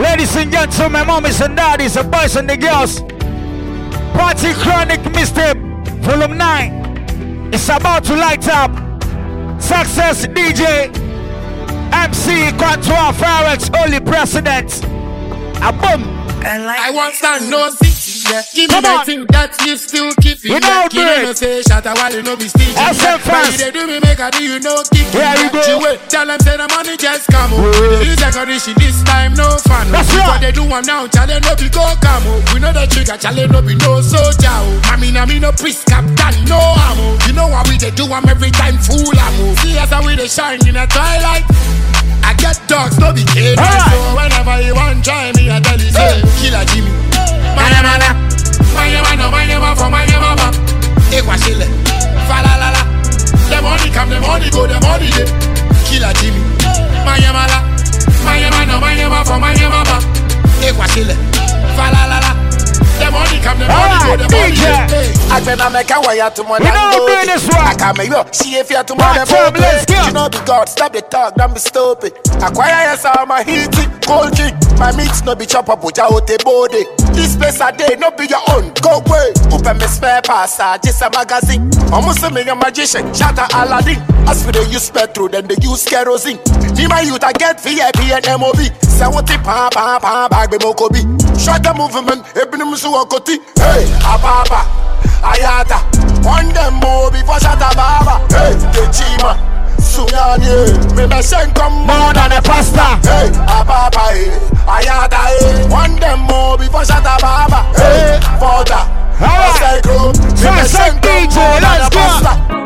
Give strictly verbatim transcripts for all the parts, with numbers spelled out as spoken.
Ladies and gentlemen, mommies and daddies, the boys and the girls, Party Chronic Mixtape Volume nine is about to light up. Success D J M C Quantua Farex, only president. A boom. I want stand no six, yeah. Give me that thing that you still keep it. You know, you know, say shut a while, you know, be stingy. That's so fast. They do me make a do, you know, kick. Here you go. Tell them, say the money just come up. This decoration, this time, no fun. That's right. What they do, I'm now, challenge no be go come up. We know the trigger, challenge no be no soldier. Mami, na me no priest, captain, no ammo. You know what we they do, I'm every time fool ammo. See us how we they shine in the twilight. I get dogs, no be kidding. Right. So whenever you want try me, I tell you, say, Killer Jimmy. Maya mana, maya mana, maya mana, for maya mama. Ekwa shile, fa la la la. The money come, the money go, the money dey. Killer Jimmy. Maya mana, maya mana, maya mana, for maya mama. Ekwa shile, fa la la la. The money come, the money go, the money dey. I better make a wire to my land. You know this one. I can't make you see if you're to my land. You know the God, stop the talk, don't be stupid. Acquire yourself, my heat, cold drink. My meats no be chop up with your body. This place a day, no be your own. Go away. Open me spare pass, just a magazine. Almost a mega magician, shatter Aladdin. As for the use petrol, then they use kerosene. Me my youth, I get V I P and M O B. Say what the pa pa pa bag be mokobi. Shut the movement, ebini musu wakoti. Hey, ababa, ayata. One them more before shut a baba. Hey, the chima. Sunyani, me me send come more than a pasta. Hey, ababa, ayata, eh. One them more before shut a baba. Hey, father. Alright, Success D J, let's go.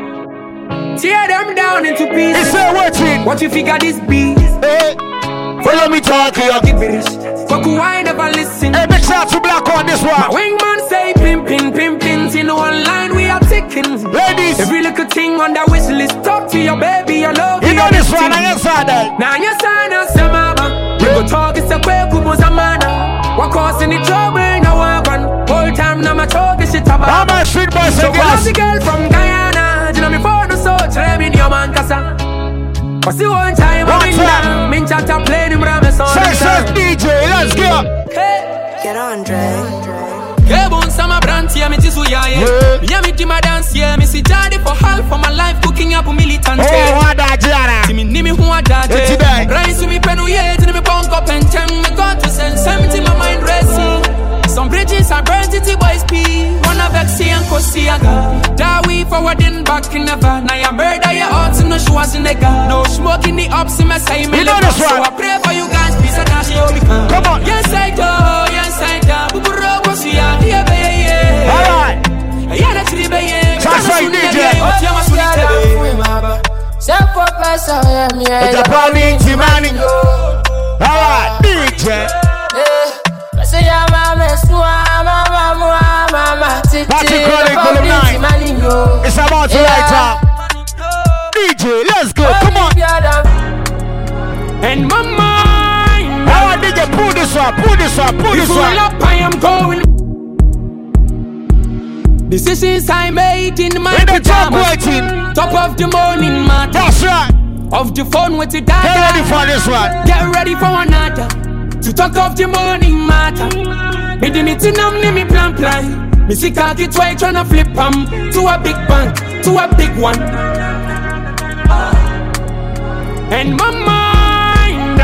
Tear them down into pieces. It's a watching. What you figure this beat? Hey, follow me talk here. Give it a fuck who I never listen. Hey, big shout to Black on this one. My wingman say pim pim pim pins. In one line we are ticking. Ladies, every little thing on the wish list. Talk to your baby, your love. You know this one, I ain't sad that. Now you sign us, mama. You go talk, it's a quick kubo's a man. What causing the trouble in a wagon? Whole time now my talk is shit about. How much street boys so and girls? the girl from Guyana. You know me for the soul, try me in your man casa. Cause the one time I'm in down. Min chat a play him ram son. Success D J, let's go. Hey, get on, Dre. Kebon sama brand here, me tisu ya ye. Me ya me di my dance here, me si jadi for half for my life cooking up a militant. Oh, what that jana? Timi ni me who a daje. Rise to me penu ye, tini me punk up and tem. Me got to send seventy my mind racing. Some bridges are burnt, city boys pee. One of Vexy and Kosiaga. That we forwarding back in never. Now you murder your hearts in no shoes in the gun. No smoke in the ups in my side. You know this one. So I pray for you guys, peace and dash you become. Come on. Yes I do, yes I do. Buburo Kosia, yeah baby. Alright. Yeah that's the baby. That's right D J. It's a party to money. Alright D J. Say ya mama, mama, mama, mama. Party Chronic Volume nine. It's about to light up. D J, let's go. Come on. And my mind. How I D J, pull this up, pull this up, pull this up. Up, I am going. Decisions I made in my In the top pajamas. waiting. Top of the morning matter. That's right. Of the phone with the data. Get ready for this one. Get ready for another. To talk of the morning matter. Me di me tinam ni me plan plan. Me see khaki try tryna flip am to a big bank, to a big one. And my mind,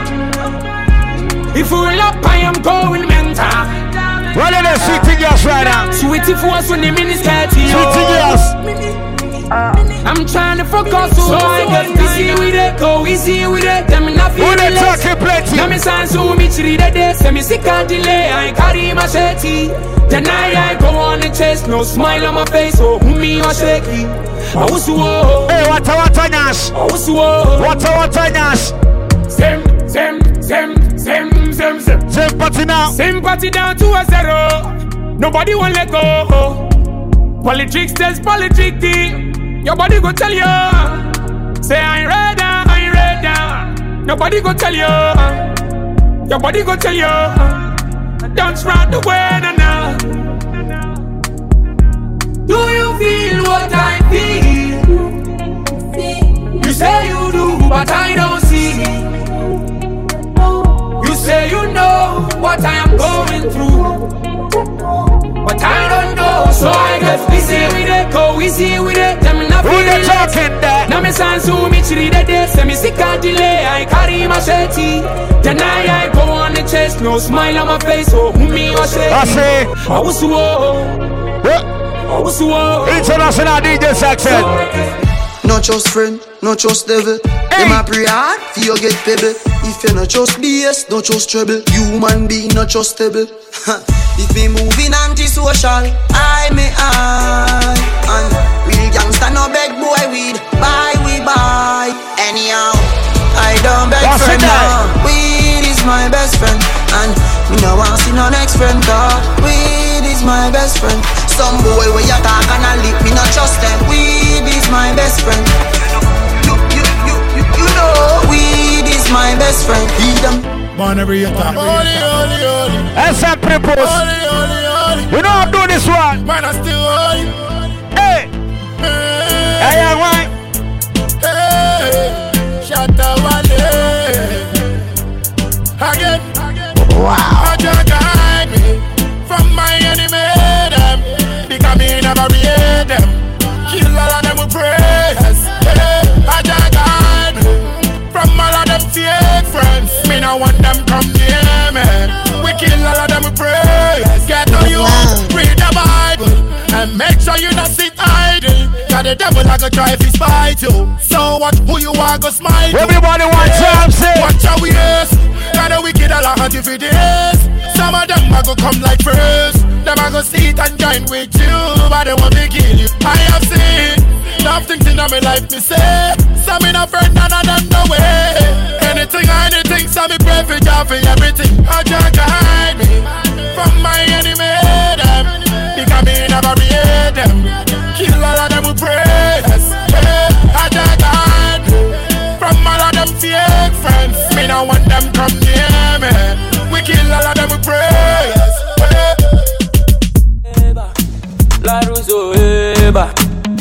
if we up I am going mental. What are the sweetie girls right now? Sweetie for us when the miniskirt. Sweetie girls. I'm trying to focus so I get busy with it, go easy with it. Them not feel Who they less. talking plenty? Now me sound so me three the day. Say me sick and delay. I carry my machete. Then I, I go on the chase. No smile on my face. Oh, me or shaky. I was whoa. Hey, what a what a nash. I was whoa. What a what a nash. Same, same, same, same, same, same. Sympathy now. Sympathy down to a zero. Nobody won't let go. Politics tells politics. Your body go tell you. Say I ain't ready, I ain't ready. Nobody go tell you. Your body go tell you. Don't run the way now. Do you feel what I feel? You say you do, but I don't see. You say you know. going through. But I don't know, so I get busy with it, go easy with it. Them not Who they talking that? Now me sans who me chiri the day, say me sick and delay. I carry my machete, then I, I go on the chest, no smile on my face. Oh, who me was say? I say, I was so, I was so. International D J Saxon. No trust friend, no trust devil. Hey. Them a pray hard, for you get pebble. If you no trust B S, no trust treble. Human being no trustable. If me moving anti-social, I may I. And real gangsta no beg boy weed. Buy we buy. Anyhow, I don't beg That's friend it, now. Weed is my best friend. And me no want see no next friend talk. Weed is my best friend. Some boy where you talk and I lick, me not trust them. Weed is my best friend. You, you, you, you, you know, weed is my best friend. Feed them. Man, every attack. Holy, holy, holy. S M Prepos. Holy, holy, holy. We know how to do this one. Man, I still holy. Hey. Hey, Hey, yeah, why? hey. Shut up, again. Wow. I just guide me from my enemy. Them. Because me never read them. Kill all of them with prayers. Hey, I just guide me from all of them fake friends. Me no want them come near me. We kill all of them with prayers. Get on you, read the Bible, and make sure you not sit idle. Cause the devil a go try to spite you. So what, who you are go smite you. Everybody want time, say. Watch how we is. Got the wicked all a hunt if it is. Some of them a go come like first. Them a go sit and join with you, but they want me kill you. I have seen enough things in my life, me say. Some in a friend, none of them no way. Anything, anything, some me pray for job for everything. I just hide me from my enemy, them. Because me never read them. Kill all of them who pray. I just hide me from all of them fake friends. Me no want them come near me. We kill all of them who pray. La Russo, Eba,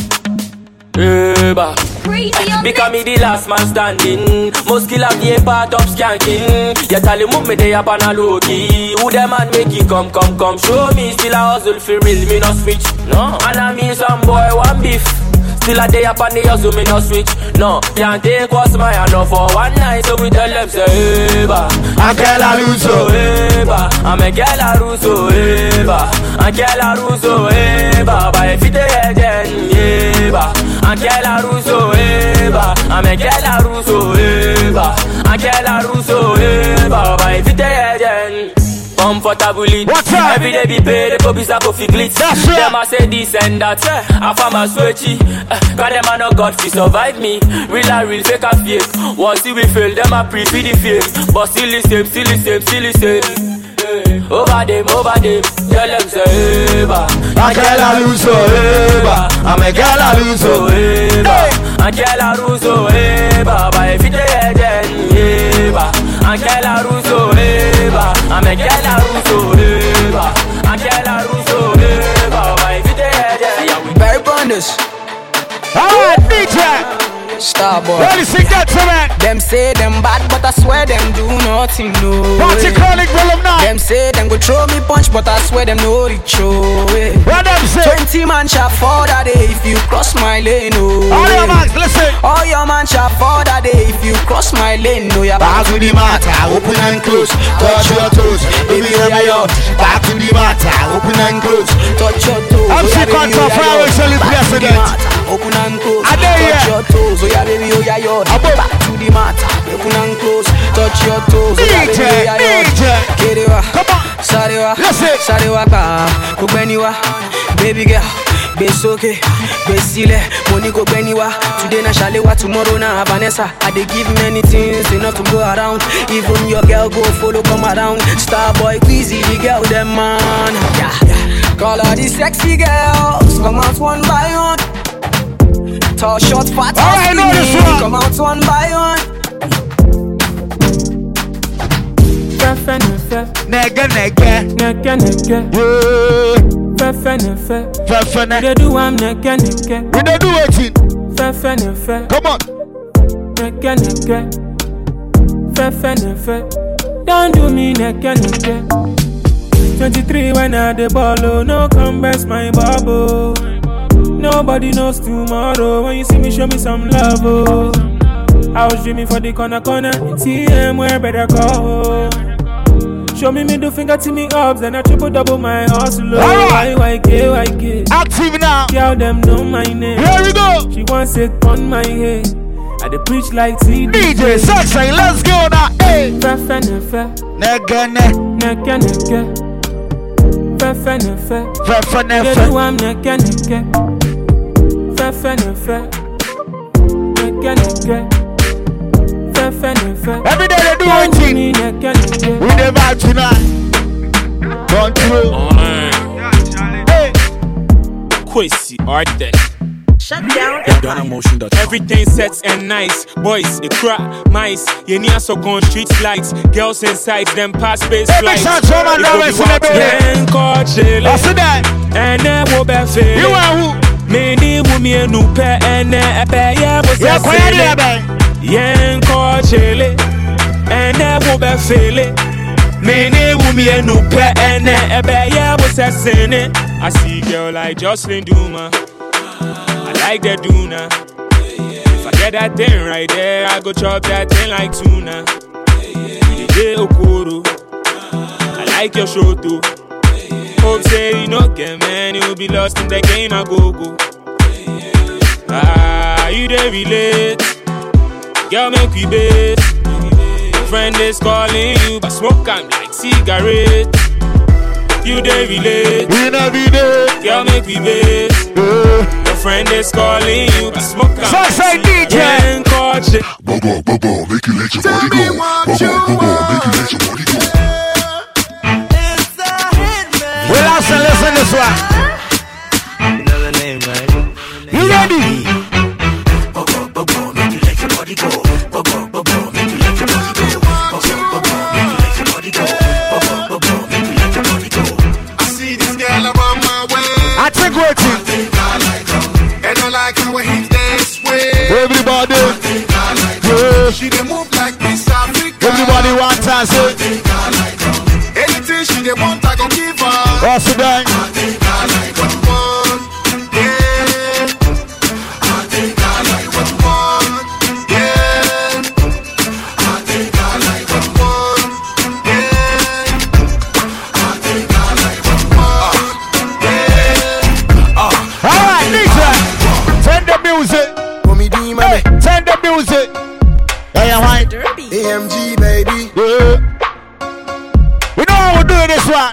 Eba. Because me the last man standing. Most killer be a part of skanking. You tell him move me day up on a low key. Who the man make you come, come, come. Show me still a hustle for real, me no switch. No, and I mean some boy one beef. Still a day up on the hustle, me no switch. No, can't take what's my hand for one night. So we tell them say, Eba, I girl a Russo, Eba, I'm a girl a Russo, Eba, I girl a Russo, Eba, but if it a then, Eba, I girl a Russo, Eba, I'm a girl a Russo, Eba, I girl a Russo, Eba, but if it a then. Comfortably, what's up? Every day be paid, the copies are coffee glitz. That's right. Them a say this and that, eh. I found my sweaty. Uh, Cause them a no God fi survive me. Real a real, fake a fake. Once we fail, them a pre for the fame. But still the same, still the same, still the same. Over them, over them, tell them say, Eba, I girl a Russo, Eba, I'm a girl a Russo, Eba, I girl a Russo, Eba, but if it a then, Eba, I girl a Russo, Eba, I'm a girl a Russo, Eba, I girl a Russo, Eba, but if it a then, Barry Bonders, alright, D J Starboy. Ladies and gentlemen, Them say them bad, but I swear them do nothing, no Party way. Chronic Volume nine. Them say them go throw me punch, but I swear them no reach away. What them say? Twenty man shot for that day if you cross my lane, oh. All your man, listen. All your man shot for that day if you cross my lane, no. You're back Back to the matter, open and close. Touch your toes, baby, you're my back to the matter, open and close. touch your toes. I'm oh, sick yeah, on baby, top oh, yeah, fire, yo. Shelly Back to the President. matter, open and close. I dare touch you. your toes, oh yeah, baby, oh yeah, yo. Above. Back to the matter, open and close. Touch your toes, oh yeah, D J, baby, oh yeah, yo. D J. Kerewa, Come on. Sarewa, Listen. Sarewa ba, Kubeniwa, baby girl. Besoke, Besile, money go Beniwa. Today na Shalewa, tomorrow na Vanessa. I dey give many things enough to go around. Even your girl go follow come around. Starboy, Queasy, the girl them man. Yeah, yeah. Call all these sexy girls, come out one by one. Tall, short, fat, Oh, I know this skinny, one. come out one by one. Fefe nefe, Nigga, nigga. neke neke. Yeah. Fefe nefe, we Fefene. dey do am neke neke. We don't do it. Fefe nefe, Come on. neke neke. Fefe nefe, don't do me neke neke. twenty-three when I the ball, oh, no come best my bubble. Nobody knows tomorrow. When you see me, show me some love, oh. I was dreaming for the corner corner. T M where better go. Show me middle finger to me ups, then I triple double my hustle. Right. Y K Y K. Active now. Girl them know my name. Here we go. She wants it on my head. I dey preach like T D. D J Sexy, let's go now. Hey. Fefe nefe. Neke ne. Neke neke. Fefe nefe. Fefe nefe. They do am neke neke. Fefe nefe. Neke neke. Fefe nefe. Every day they do one thing. We the vibe tonight. Control. Hey. Quasi Arte. Shut down. Everything sets and nice. Boys, it crack, mice. You need so gone street lights. Girls inside them past space Hey, flights. big shout to my lovers in the building. I see that. And then we'll be feeling. You are who? Many women who pay and then a pay. Yeah, was Yeah, a quiet there, feeling. man. Yen ko chele, and then we'll be feeling. Many women who pay and then a pay. Yeah, was a sinning. I see girl like Jocelyn Duma. I like that Duna. If I get that thing right there, I go chop that thing like tuna. You dey okoro. I like your show too. Hope say you no get man, you will be lost in the game. I go go. Ah, you dey relate, girl make we bait. Friend is calling you, but smoke am like cigarette. You dey relate, We never did. girl make we bait. Your friend is calling you, but smoke am. Sexy D J. Yen ko chele. Bubba, bubba, make you let your body go. Bubba, bubba, make you let your body go. Well, listen, listen this one. Another name, man. You ready? Bubba, bubba, make you let your body go. Bubba, bubba, make you let your body go. Bubba, bubba, make you let your body go. Bubba, bubba, make you let your body go. I see this girl around my way. I think waiting. I think I like her. And I like how I hit this way. Everybody. I think I like her. Yeah. She dey move like Miss Africa. Everybody want to I say. think I like her. Anything she dey want, I gon' give her. Oh, Sudan. I think I like what you want, yeah. I think I like what you want, yeah. I think I like what you want, yeah. I think I like what you want, yeah. All right, D J. Turn the music. Mommy D, Hey, mommy. turn the music. Hey, I'm right. Derby. A M G, baby. Yeah. We know how we do this one.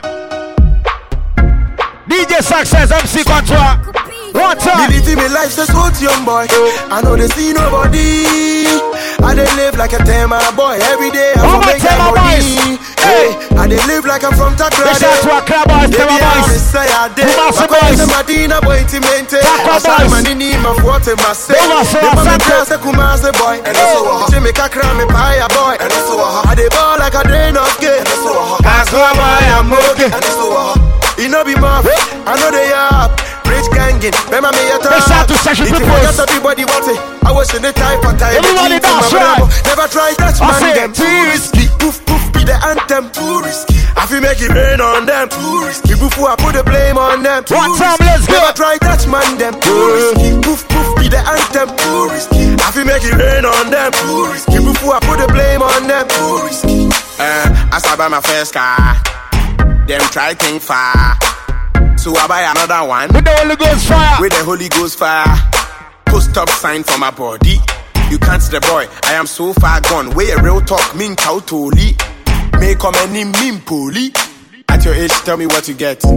D J Success, M C Contour. One time. Believe me, life says what young boy. I know they see nobody. I dey live like a Tema boy. Every day I All go my make Tema that money. boys. Hey, I dey live like I'm from Takrade. Let's shout to our club boys, Baby, Tema I boys. always say I did. Kumasi I call boys. them Madina boy intimate. Takwa I say boys. man in him of what him must say. Over so They want me Sako. to say Kumasi boy. And also a Jamaica cram me pie boy. And also a I dey ball like a drain of gate. And also a that's why I'm okay. And also a it no be muff. I know they up. Rich gangin', remember me at Let's shout to Session If you Peoples. forget everybody want it, I was in the type of time. Everybody dance, right? Never try touch I man say them. too risky. Poof poof be the anthem. Too risky. I feel make it rain on them. Too risky. Before I put the blame on them. Too One time, risky. let's go. Never try touch man them. Too risky. Poof poof be the anthem. Too risky. I feel make it rain on them. Too risky. Before I put the blame on them. Too risky. Uh, as I buy my first car, them try think far. So I buy another one. With the Holy Ghost fire. With the Holy Ghost fire. Post up sign for my body. You can't see the boy. I am so far gone. Where a real talk mean cow toli. May come any mean poli. At your age, tell me what you get.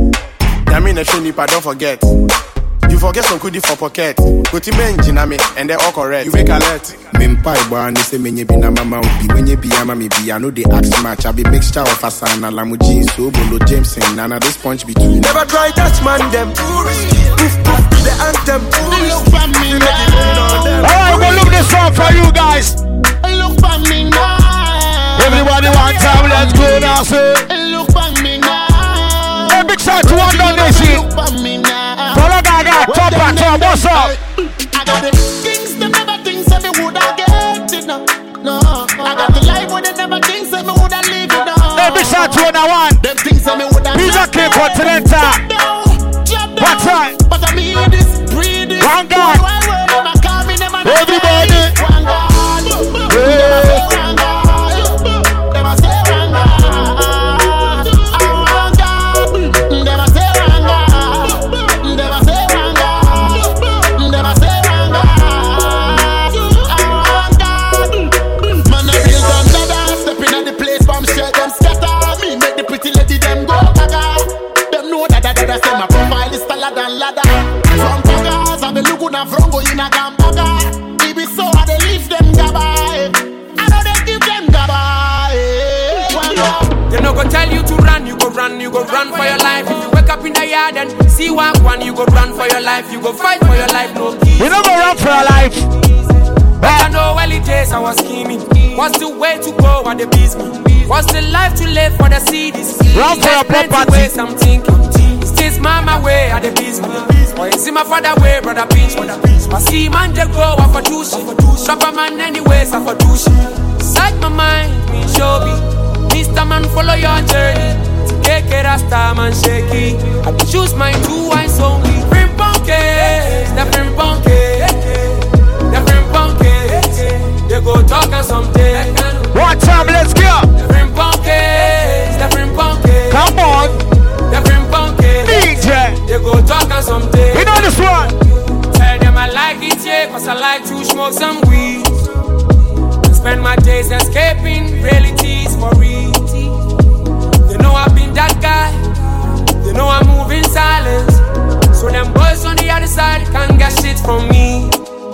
I mean a trainee, but don't forget. You forget some goodie for pocket. Go to men, Jiname, and they're all correct. You make alert. Mimpai, boy, and they say, when you be na mama, when you be a mammy, be I know the axe match. I be mixture of Asana, Lamuji, so Bolo Jameson, Nana, this punch between. Never try touch man, them. Poof, poof, be the anthem. Look for me now. Alright, we're gonna look this song for you guys. Look for me now. Everybody one time, let's go now, say. Look for me now. Hey, big shout to one done this shit. Look for me now. Follow Gaga, top and top, what's up? I got the things they never think say me woulda get it now. No, I got the life where they never think say me woulda live it now. Hey, big shout to one one. Them things say me woulda P King Continental. What time? But I mean this, breathe this. One God. Everybody. My profile is taller than ladder. From Pagas, I'm a Luguna Vrongo in a Gambaga. If it's so, I they leave them gabai. I know they give them gabai. They no go tell you to run, you go run, you go run for your life. If you wake up in the yard and see one one, you go run for your life, you go fight for your life, no peace. You no go run for your life. But I know early days I was scheming. What's the way to go and the beats me? What's the life to live for the cities? Run for your property. Ways I'm thinking. This mama way at the business. Or you see my father way, brother pinch. I see man just go off for douche. Shop a man anyways, I for douche. Side my mind, me show me. Mister Man, follow your journey. Take it as time and shaky. I can choose my two eyes only. Bring bunkies, the bring bunkies. The bring bunkies. They go talk and someday. One time, let's go. The bring bunkies, the bring bunkies. Come on. The bring bunkies. D J. They go talk and someday. You know this one. Tell them I like it, yeah, cause I like to smoke some weed. Spend my days escaping realities for real. They know I've been that guy. They know I move in silence. So them boys on the other side can't get shit from me.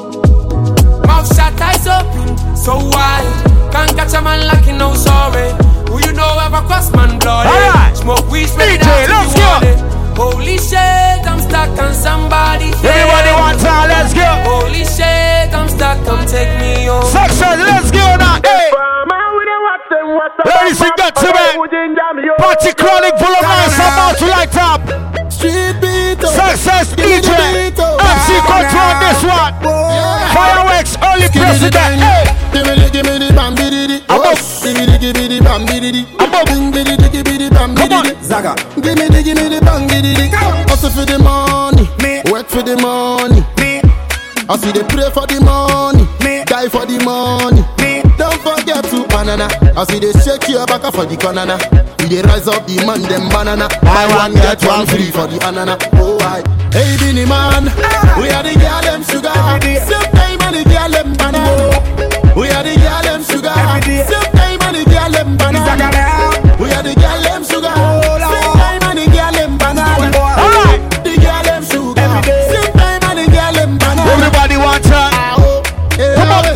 Mouth shut, eyes open, so wide. Can't catch a man like you know sorry. Who you know ever cross man blood? Alright. Smoke weed, spread D J, it out let's if you go. want it. Holy shit, I'm stuck on somebody's head. Everybody one time, let's go. Holy shit, I'm stuck, come take me home. Success, let's go now. Hey. Ladies and gentlemen, Party Chronic full of nice about to light up. Street beat. Success D J. M C control on this one. Fireworks, only president. Hey. Give me the, give me the bam biddy. Above. Give me the, give me the bam biddy. Above. Give me the, give me the bam biddy. Zaga. Give me the, give me the bam biddy. Hustle for the money, work for the money. I see they pray for the money, die for the money. Don't forget to banana. I see they shake your back for the banana. We they rise up the man them banana. Buy one get one free for the banana. Oh I, hey Binny man, we are the girl them sugar. Same time and the girl them banana. We are the girl them sugar. Same time and the girl them banana. We are the girl them sugar. Same time and the girl them banana. The girl them sugar. Same time and the girl them banana. Everybody want to. Come on,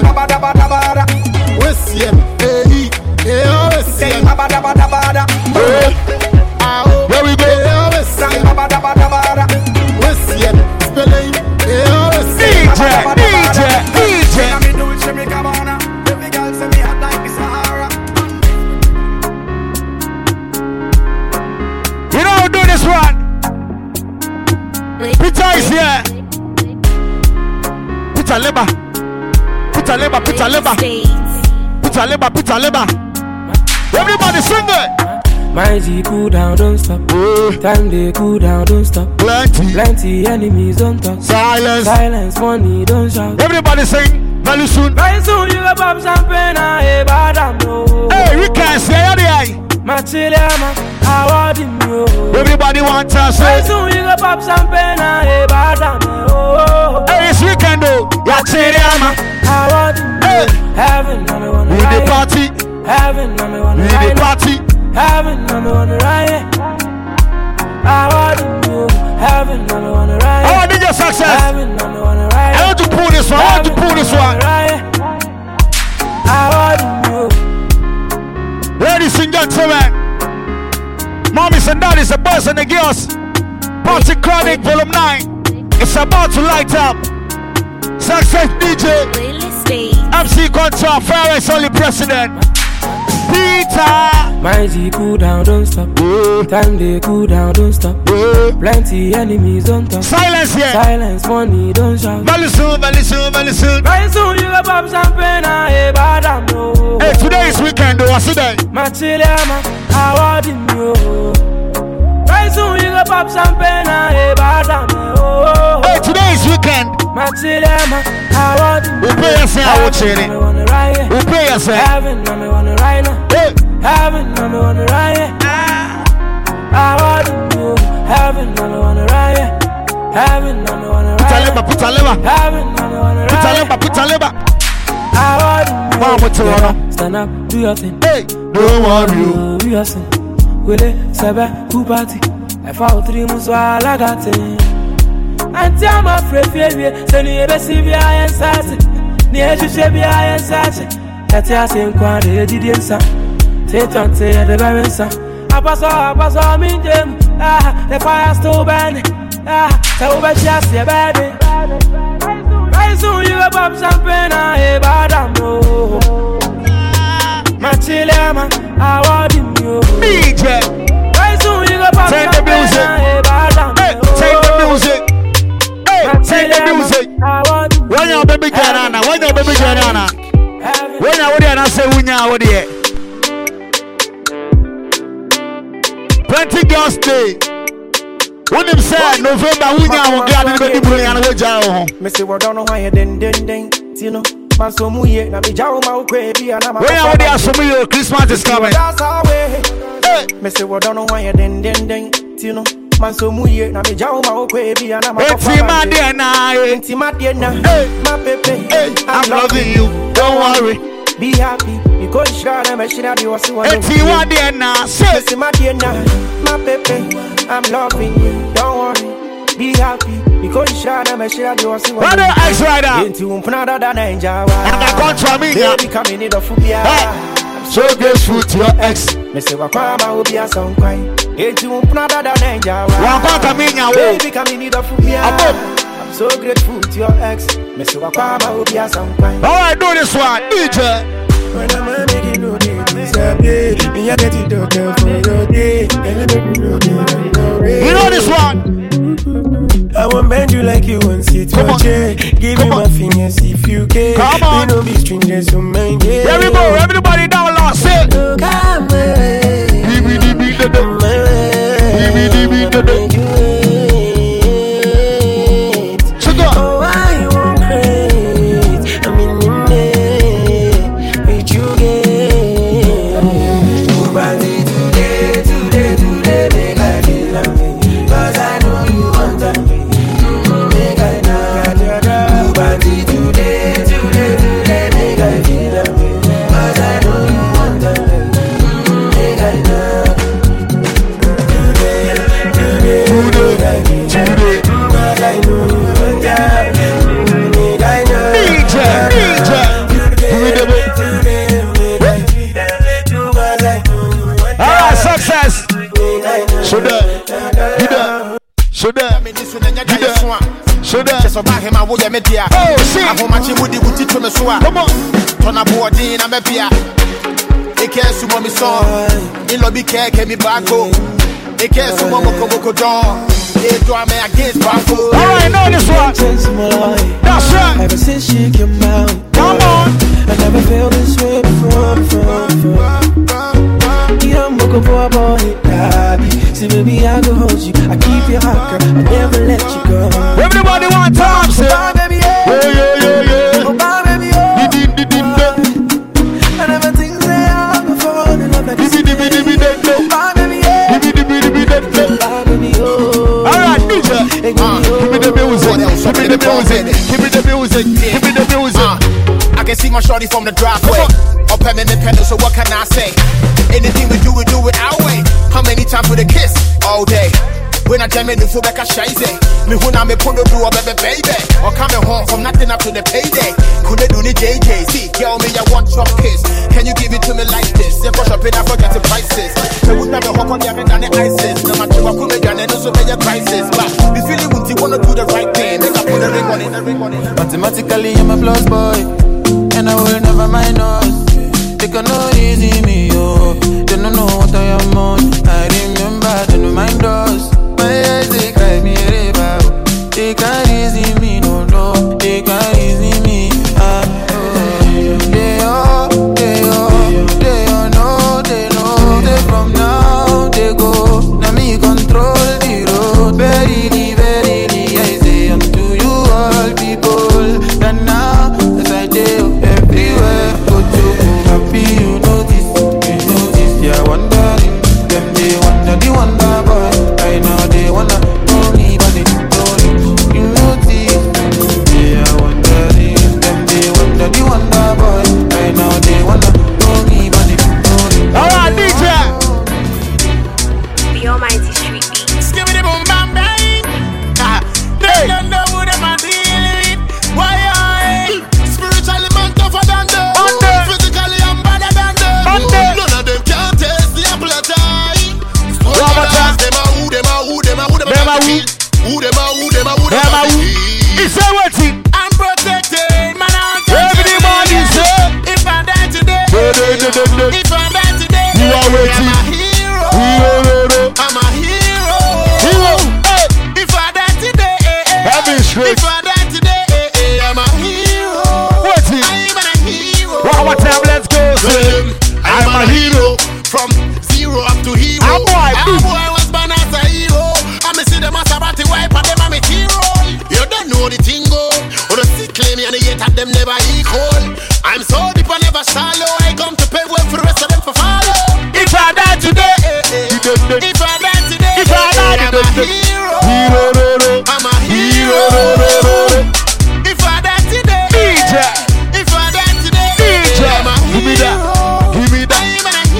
we see him. Hey, hey, we see him. There we go. We see him. Spelling. D J, D J, D J. You know how to do this one. Peter is here. Peter Leba. Peter Leba, Peter Leba. Peter Leba, Peter Leba. Everybody sing it. My G cool down, don't stop. Oh. Time they cool down, don't stop. Plenty. Plenty enemies, don't talk. Silence. Silence, money, don't shout. Everybody sing very soon. Very soon you go pop champagne and hey, bad I'm no. Hey, we can say it. My chillama, I want him yo. Everybody want to Very say. soon you go pop champagne and hey, bad I'm no. Hey, it's weekend though. Yeah, Chiriama. I want him Hey. yo. Heaven, I'm the one We the right. party. Heaven, I'm the one We the right. party. Heaven, I'm the one right. I want him yo. Heaven, I'm the one right. I want to get success. Heaven, I'm the one right. I want to pull this one. I want to pull this one. I want you. Ladies and gentlemen, mommies and daddies, the boys and the girls, Party Chronic Volume nine. It's about to light up. Success D J, M C Control, Ferris, only president. Peter. My G cool down, don't stop. Oh. Time they cool down, don't stop. Oh. Plenty enemies, don't talk. Silence here. Silence, money, don't shout. Very soon, very soon, very soon. Very soon you go pop champagne and hey, bad I'm no. Hey, today is weekend though, what's today? My chillama, I want him yo. pop champagne, hey, badam, oh. Hey, today is weekend. Matilema, I want you. Who pay us I watch it? Who pay us Heaven, I'm on the right now. Heaven, I'm on the right. I want you. Heaven, I'm on the right. Heaven, I'm on the right. Putaleba, putaleba. Heaven, I'm on the right. Putaleba, putaleba. I want you. Mama, Toronto. Stand up, do your thing. Hey, don't worry. Do your thing. Wele, sebe, ku party. I found three months while I got it. Auntie, I'm afraid for you. Send you a C V I and Sassy. Near you, Shabby, I and Sassy. That's your same quantity, you didn't say. Take on, say, the very son. I pass all, I pass all, me, them. Ah, the fire still burning. Ah, so bet you see, baby. Very soon, you go pop champagne, ah, hey, badam, no. Machilema, I want you. D J. Very soon, you go pop champagne, ah, hey, badam, no. Take the music. Take the music. When your baby Janana, when your baby Janana, when you would not say when you would yet. Plenty girls day. When him said November, when you will get the baby and go down. Mister, what don't know why you didn't, didn't, didn't, you know. Man, so muye, na mi jaw ma ukwebi and I'm. When you would have some your Christmas is coming. That's our way. Mister, what don't know why you didn't, didn't, didn't, you know. Man so muye na me jaw ma okwebi and I'm a Intima dia na Intima dia na my baby I'm loving you, don't worry. Be happy because shara me shira di wasi wa Intima dia na Intima dia na my baby I'm loving you, don't worry. Be happy because shara me shira di wasi wa Brother Ice Rider Inti umpna da da na njawa And I contra me baby come in the fubia so grateful to your ex. Me say wa kwa ma obi asan kwai Eti umpna da da na njawa Wapaka minya wo baby come in the fubia I'm so grateful to your ex. Me say wa kwa ma obi asan kwai Alright, do this one, D J. When I'm making no this happy, me I get it out for your day. You know this one. I won't bend you like you won't sit your chair. Give me my fingers if you care. Come on. We don't be strangers, so mind it. Here we go, everybody down low, say. Look at my way. Oh, I won't crazy. I'm in the day with you again. Nobody today, today, today, make I feel like me. Cause I know you want that me. Make I know. Nobody today, today, today, make I feel like me. Cause I know you want that me. Make I know. Today, today, today, today. Cause I know you want that me. Make I know. D J, D J. Alright, success. Should that, do that, should that, do that, should that. Oh, see. Come on. Turn a board in a mepia. It can't sumo me song. In lobby care, can me back home. It can't sumo moko don. It do I me against Bafo. Alright, know this one. That's right. Ever since she came out, come on. I never felt this way before, before, before. Yeah, I'm looking for a boy, daddy. See, baby, I go hold you. I keep your heart, girl. I never let you go. Everybody want time, say. Bye, baby, yeah. Yeah, yeah, yeah, yeah. Oh, bye, baby, yeah. Did, did, did, did. I never think that I'll go fall in love like this. Did, did, did, did, did, did. Bye, baby, yeah. Did, did, did, did, did, did. Bye, baby, oh. Alright, D J. Hey, uh, give me the music. Give me the music. Give me the music. Give me the music. Uh, I can see my shorty from the driveway. Up and independent, so what can I say? Anything we do, we do it our way. How many times with a kiss? All day. When I jam in the food, like a shite. Me when I'm a pondo do a baby baby. Or coming home from nothing up to the payday. Could they do the J J? See, girl, me, I want your kiss. Can you give it to me like this? If I shop in, I forget the prices. So we never hop on the other than the ISIS. No matter what, we can and also pay your prices. But we feeling when you wanna do the right thing. Make I put a ring on it, a ring on it. Mathematically, I'm a plus boy. And I will never mind us. They cannot easy me, oh. They don't know what I am on. I remember, they don't mind us. My eyes, they cry me a river. They can't easy me, no, no. They can't easy me, ah, oh. They all, they all, they all know, they know. They from now, they go. Now me control the road. them never equal. I'm so deep I never shallow. I come to pay way for the rest of them for follow. If I die today, if I die today, if I die I'm a hero. Hero, I'm a hero. If I die today, D J. If I die today, D J. I'm a hero. Give me that. Give me that. I'm a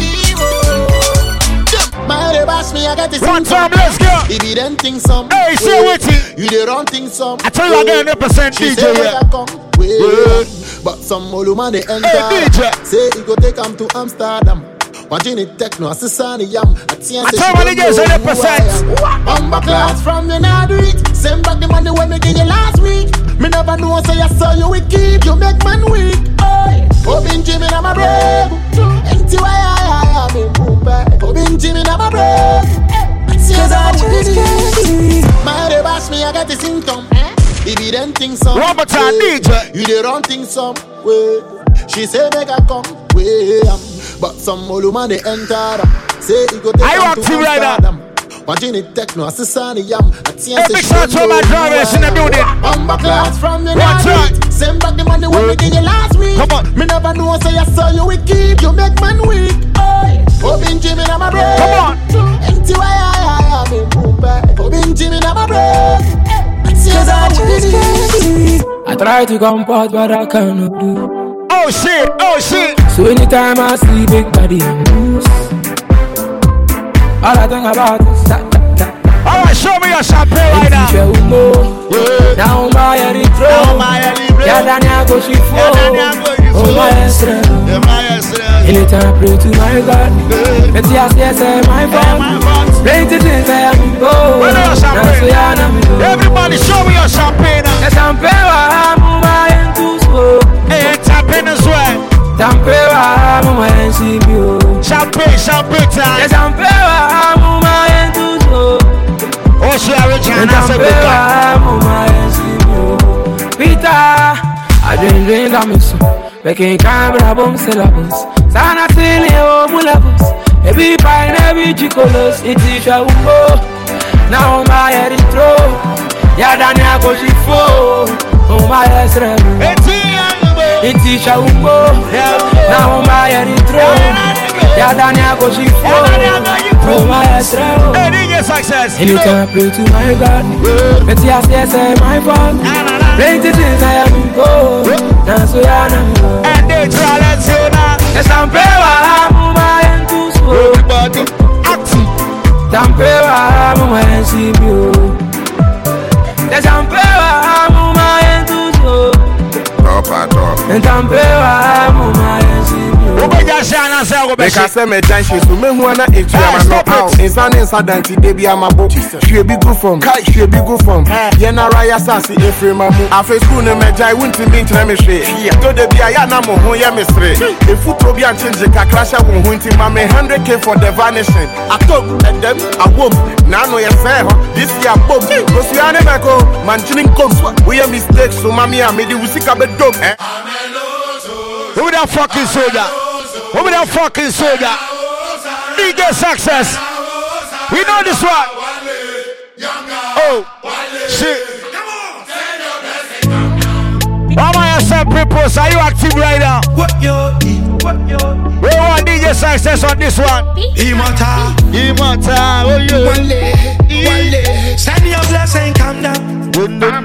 hero. My they bash me, I got this. One time, let's go. If you don't think some, hey, say what it. You the wrong thing some. I tell you again, one hundred percent D J. Yeah. Yeah. But some Moluma they enter. Hey, D J. Say he go take him to Amsterdam. Watching it techno, I see Sunny Yam. I tell you niggas one hundred percent. Bumba class from the Nadrit. Send back the money when me give you last week. Me never know say I saw you with keep. You make man weak. Obin Jimmy na my brave. Ain't you I am in Mumbai. Obin Jimmy na my brave. Cause I just can't see. My they bash me, I got the symptom. If you don't think some, one more time, D J. You the wrong thing some way. She say make I come way, um, but some Moluma they enter. Say he go take I them to Amsterdam. Right Watching it techno, I see Sunny Yam. I see hey, big shout to my drivers in the building. Bumba class from the What's night. Send back the money when we did you last week. Come on. Me never know say I saw you with keep. You make man weak. Obin Jimmy na my brain. Come on. Ain't you I am in Mumbai. Obin Jimmy na my brain. Cause I just can't see. I try to comport but I cannot do. Oh shit, oh shit. So anytime I see big body and moves, all I think about is that, that, that. Alright, show me your champagne right now. Yeah. Now my erythro. Yeah, Dania go she flow. Oh my estre. Anytime I pray to my God. But yes, yes, my God. Plenty things I have to go. Everybody show me your champagne now. The champagne I'm my enthused. Hey, champagne as well. Champagne I'm my enthused. Champagne, champagne time. The champagne I'm my enthused. Oh, she a rich and that's a big guy. Peter, I drink, drink, I'm so. Making camera boom, syllables. Sana silly, oh, mulabus. Every pine, every chicolos. It's a show. Now my head is throw. Yadania go she fall. Oh, my ass, it's a show. Now my head is throw. Yadania go she fall. Oh, my ass, success. Anytime I pray to my God, but yes, yes, my God. Plenty things I have to go. Now so I know. And they try to say that. Yes, I'm better. I'm my enthused. Everybody active. I'm better. I'm my enthused. Yes, I'm better. I'm my enthused. Top and top. And I'm better. I'm my enthused. Make I say me time she so me who na it ya ma no out. Insan incident dey be am abo. She be good from. Kai she be good from. Ye na raya sasi e free ma mu. Afa school no me jai wunti be ntina me hwe. To dey be aya na mo ho ye me sre. E futro bi an change kakra sha wo ho nti ma me one hundred k for the vanishing. Atop and them a wom. Na no ye say ho. This year boom. Go see ane me ko. Man chilling comes. We a mistake so mami a me di usika be dog. Who that fucking soldier? Who that fucking soldier? D J Success. We know this one. Oh, shit. Mama, yourself, people, are you active right now? What you eat? What you eat? We want D J Success on this one. Immortal. Immortal. Oh, yeah. One day, one day. Send your blessing, come down.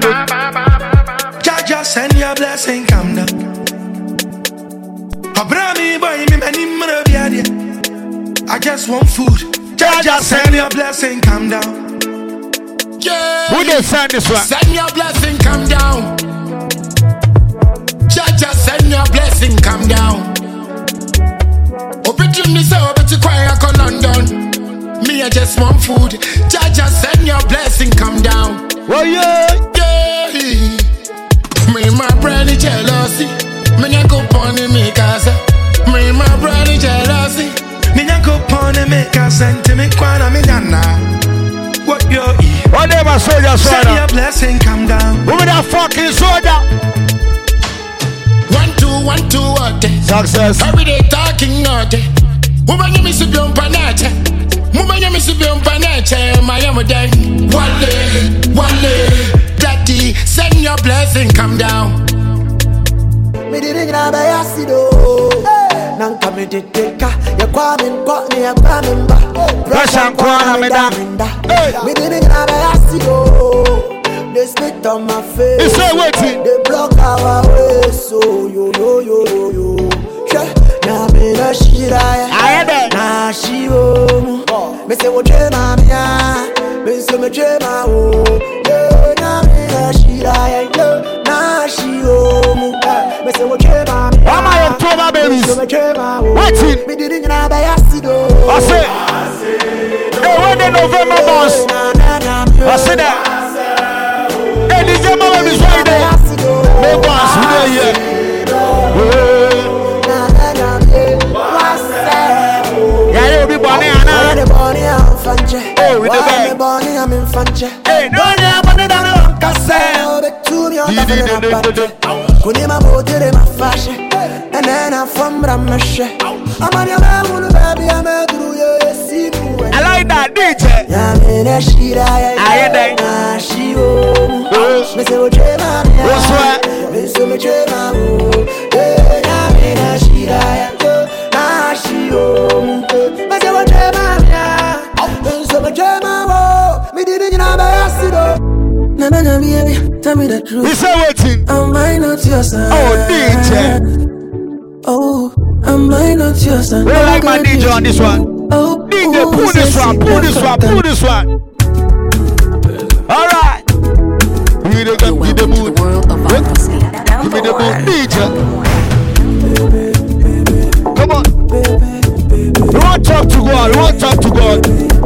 Jaja, send your blessing, come down. Abrami boy, me many mother be I just want food. Jaja, send your blessing, come down. Yeah. Who they send this one? Send your blessing, come down. Jaja, send your blessing, come down. Opportunity so but you quiet go London. Me I just want food. Jaja, send your blessing, come down. Oh yeah. Yeah. Me my brother jealousy. Me na go pon me casa. Me my brother jealousy. Me na go pon me casa. Ente me kwana me nana. What you eat? Whatever soldier, soldier. Send your blessing, come down. Who that fucking soldier? One two one two what? Success. Every day talking not. Woman you miss you on panache. Woman you miss you on panache. My am day. Wale, wale. Daddy, send your blessing, come down. didn't have a yassido. Nanka me did take ya kwamin pot me a kwamin ba. Russian kwana me da. Me didn't have a yassido. They spit on my face. It's so waiting. They block our way. So yo yo yo yo yo. Now me na shira ya. Na shi o. Me say wo je ma me ya. Me say me je ma o. Yeah, na me na shira ya. Na shi o. Me say wo je ma me ya. All my October babies. What's it? Me didn't have a yassido. I say. Hey, when the November boss. I say that. Hey, D J Mama is right there. No boss, we there yet. Yeah, you be born here now. Hey, with the bag. Hey, no, no, but they don't know. Kunima botere mafashe, and then I'm from Ramashe. I'm on your man, baby, I'm a true siku. I like that D J. Yamina shira, I am na shio. Me say wo chema, me say me chema. Yamina shira, na shio. Me say wo chema, me say me chema. Me didn't know about yassido. Na na na baby, tell me the truth. We say waiting. Am I not your son? Oh, D J. Oh, am I not your son? We like my D J on this one. Oh, D J, pull this one, pull this one, pull this one. All right. Give me the, give me the mood. Give me the mood, D J. Come on. We want to talk to God. We want to talk to God.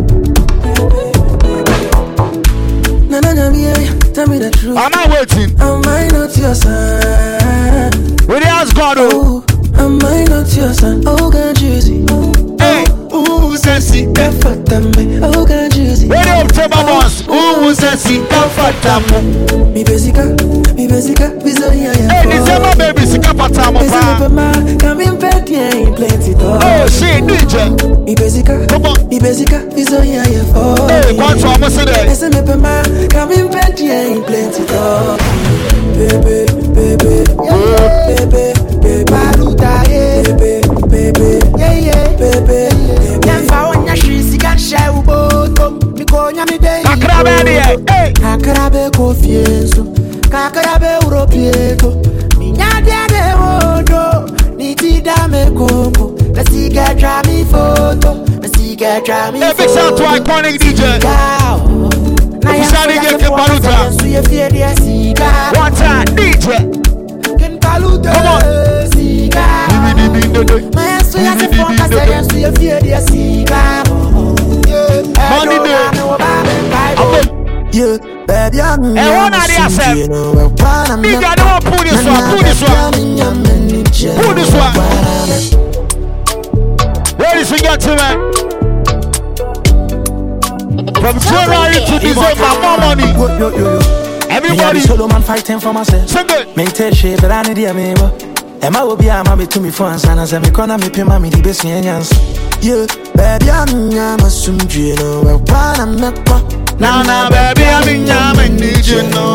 Na na na baby, tell me the truth. Am I waiting? Am I not your son? We dey ask God. Oh, am I not your son? Oh, God, Juicy. Hey, ooh, sexy, comfortable. Oh, God, Juicy. Where the October boss? Ooh, sexy, comfortable. Mi basica, mi basica, bizonia ya. Hey, December baby, si comfortable pa. Come in bed, yeah, in plenty talk. Oh shit, D J. Mi basica, come on. Mi basica, bizonia ya. Hey, what's wrong with that? Listen, me pema, come in bed, yeah, in plenty talk. Baby, baby, yeah, baby, baby, baluta, yeah, baby, baby, yeah, yeah, baby. Never want ya shisi can share uboto. Mi konya mi day. Kakarabe hey. Kakarabe confieso, kakarabe europieto. Mi nyadia de wodo, ni ti dame koko. Let's see get try me photo, let's see get try me photo. Hey, big shout to iconic D J. Na ya get ke paluta. One time, D J. Ken paluta. Come on. Money day. Yeah, baby, I'm hey, one idea, Sam. Nigga, I don't want to pull this one, pull this one. Pull this one. Ladies and gentlemen, from January to December, more money. Everybody, solo man fighting for myself. So good. Maintain shape, but I need a member. And I will be a mammy to me for and as I'm gonna make me mammy the best yans. Yeah, baby, I'm a sumji, no, I'm not. Now, now, baby, I'm in Yaman, need you know,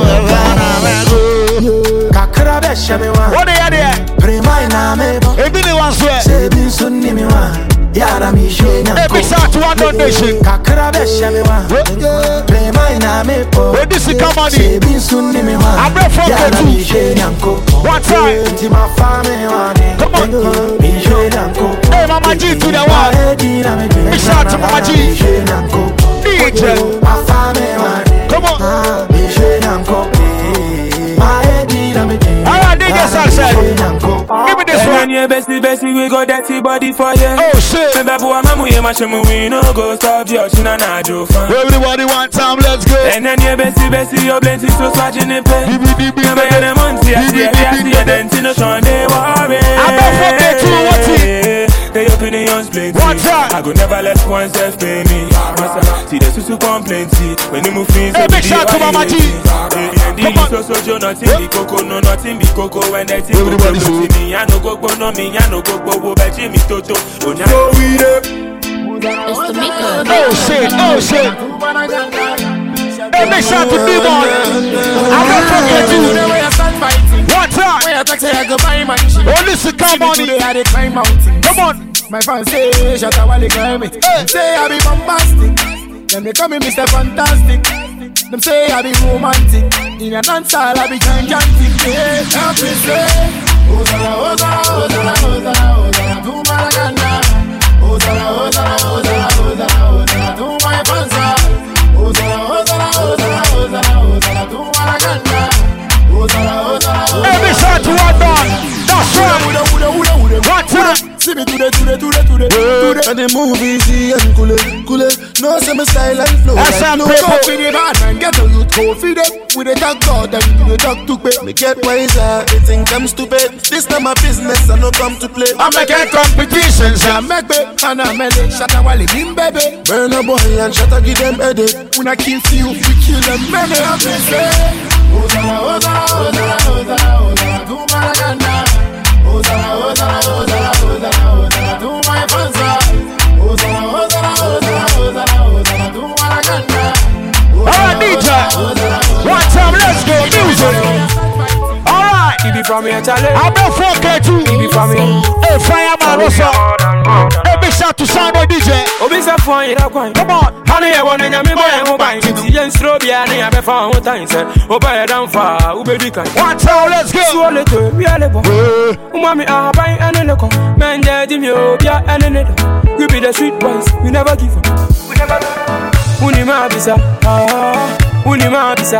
Kakara Shamiwa. What are they? Prima Name, a billy one sweat. Saving soon, Nimiwa. Yara Michelle, a big shot to one donation. Kakara Shamiwa. Prima Name, where this is come on, saving soon, Nimiwa. I'm ready for Yara the Michelle, one time. My family, come on, Michelle, hey, Mama G to the one. Big shot to Mama G. D J. Come on. Alright, D J Sunshine. Give me this one. And your bestie, bestie, we got dirty body for you. Oh shit. We no go stop your chin and I do fun. Everybody one time, let's go. And then your bestie, bestie, your plenty so swatching the pay. Never had a month, I see, I see, I dance in the sun, they worry. I'm not from there too, what's it? They opinions plenty. One time. I go never let one self pay me. See the susu complaint, when you move things. Hey, big shout to Mama G. Come on. So, so, so, nothing be coco, no, nothing be coco. When they think everybody see me, I no go, no, me, I no go, go, but Jimmy Toto. Oh, now we up. Oh, shit, oh, shit. Hey, big shout to D-Boy. I'm not forget you. One time. I go buy my shit. to come on in. I dey climb mountain. Come on. My fans say, shut up while they climb it. Hey. Say I be bombastic. Them they call me Mister Fantastic. Them say I be romantic. In a dance hall I be gigantic. Yeah, help me say, Ozara, Ozara, Ozara, Ozara, Ozara, to Maragana. Ozara, Ozara, Ozara, Ozara, Ozara, to my fansa. Ozara, Ozara, Ozara, Ozara, Ozara, to Maragana. Ozara, Ozara, Ozara. Every shot to one done. That's right. One time. See me today, today, today, today, today. And the movie, see and cool it, cool it. No, say me style and flow. That's like some no people. go for the bad man, get a youth go for them. With the talk God and the talk to pay. Me get wiser, they think I'm stupid. This not my business, I no come to play. I'm making competitions. I make me, and I make it. Shut up while it in, baby. Burn a boy and shut up, give them headache. When I kill you, we kill them, man. I'm just saying. Ozara, Ozara, Ozara, Ozara, Ozara, to Maragana. Ozara, Ozara, Ozara, Ozara, Ozara, to my fansa. Ozara, Ozara, Ozara, Ozara, Ozara, to Maragana. Alright, D J. One time, let's go. Music. Alright. He be from here, Charlie. I'm not four K two. He be from here. Hey, Fireman, what's up? Hey, big shout to Soundboy D J. Obi se fun ira kwan. Come on. Honey, I want to nyame boy mo ban. Ti yen stro bia na ya be fa one time say. Oba down far, ubedi kan. One time, let's go. So le to, we are le bo. Umami a ban ene le ko. Men je di mi o bia ene ne do. We be the street boys, we never give up. We never Unima bisa. Ah. Unima bisa.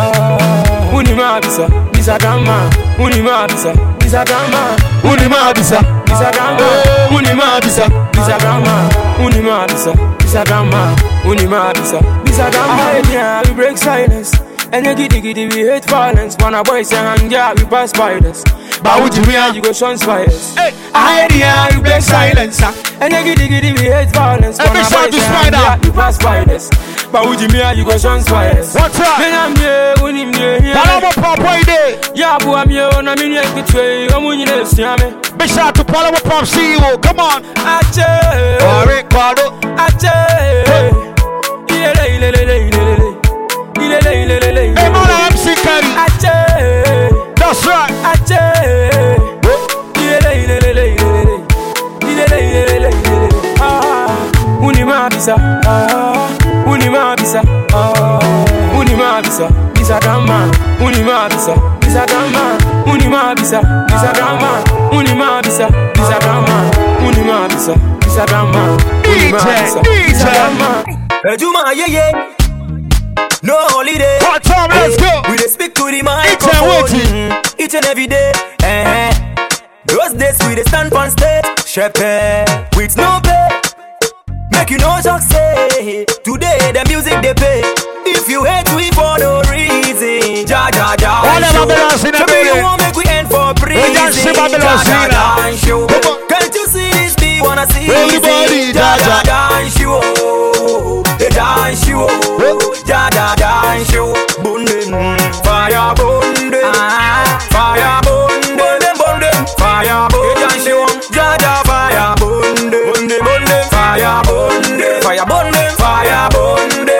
Ah. Unima bisa. Bisa drama. Unima bisa. Bisa drama. Unima bisa. Bisa drama. Unima bisa. Bisa drama. Unima bisa. Bisa drama. Unima bisa. Bisa drama. Yeah, we break silence. And you giddy giddy, we hate violence. Wanna boys and yeah, we pass by this. But would you hear you go shun spiders? Hey, I hear yeah, we break silence. And you giddy giddy, we hate violence. Wanna boys and yeah, we pass by this. But would you hear you go shun spiders? What's up? Me I'm here, when him here. Paloma Pop, where you there? Yeah, boy, I'm here, and I'm in here between. I'm on your list, yeah, me. Big shout to Paloma Pop C E O. Come on. Ache. Alright, Quado. Ache. Ile ile ile ile ile. Ile ile ile ile. Hey, Mola M C Curry. Ache. That's right. Ache. Ile ile ile ile ile. Ile ile ile ile ile. Ah. Unima bisa. Ah. Unima bisa. Ah. Unima bisa. Bisa drama. Unima bisa. Bisa drama. Unima bisa. Bisa drama. Unima bisa. Bisa drama. Unima bisa. Bisa drama. Unima bisa. Bisa drama. Ejuma yeye. No holiday. What time? Let's go. We dey speak to the microphone each and every day. Eh. Those days we dey stand on stage, shepherd with no pay. Make you no shock say today the music they pay. If you hate we for no reason, ja ja ja. All the Babylons in the building. You want make we end for prison. We just see Babylons ja, in ja, ja, show. Can't you see this? Me wanna see everybody. Ja ja ja show. The dance show, ja ja dance show, bundin, fire bundin, fire bundin, bundin bundin, fire bundin show, ja ja fire bundin, bundin bundin, fire bundin, fire bundin, fire bundin,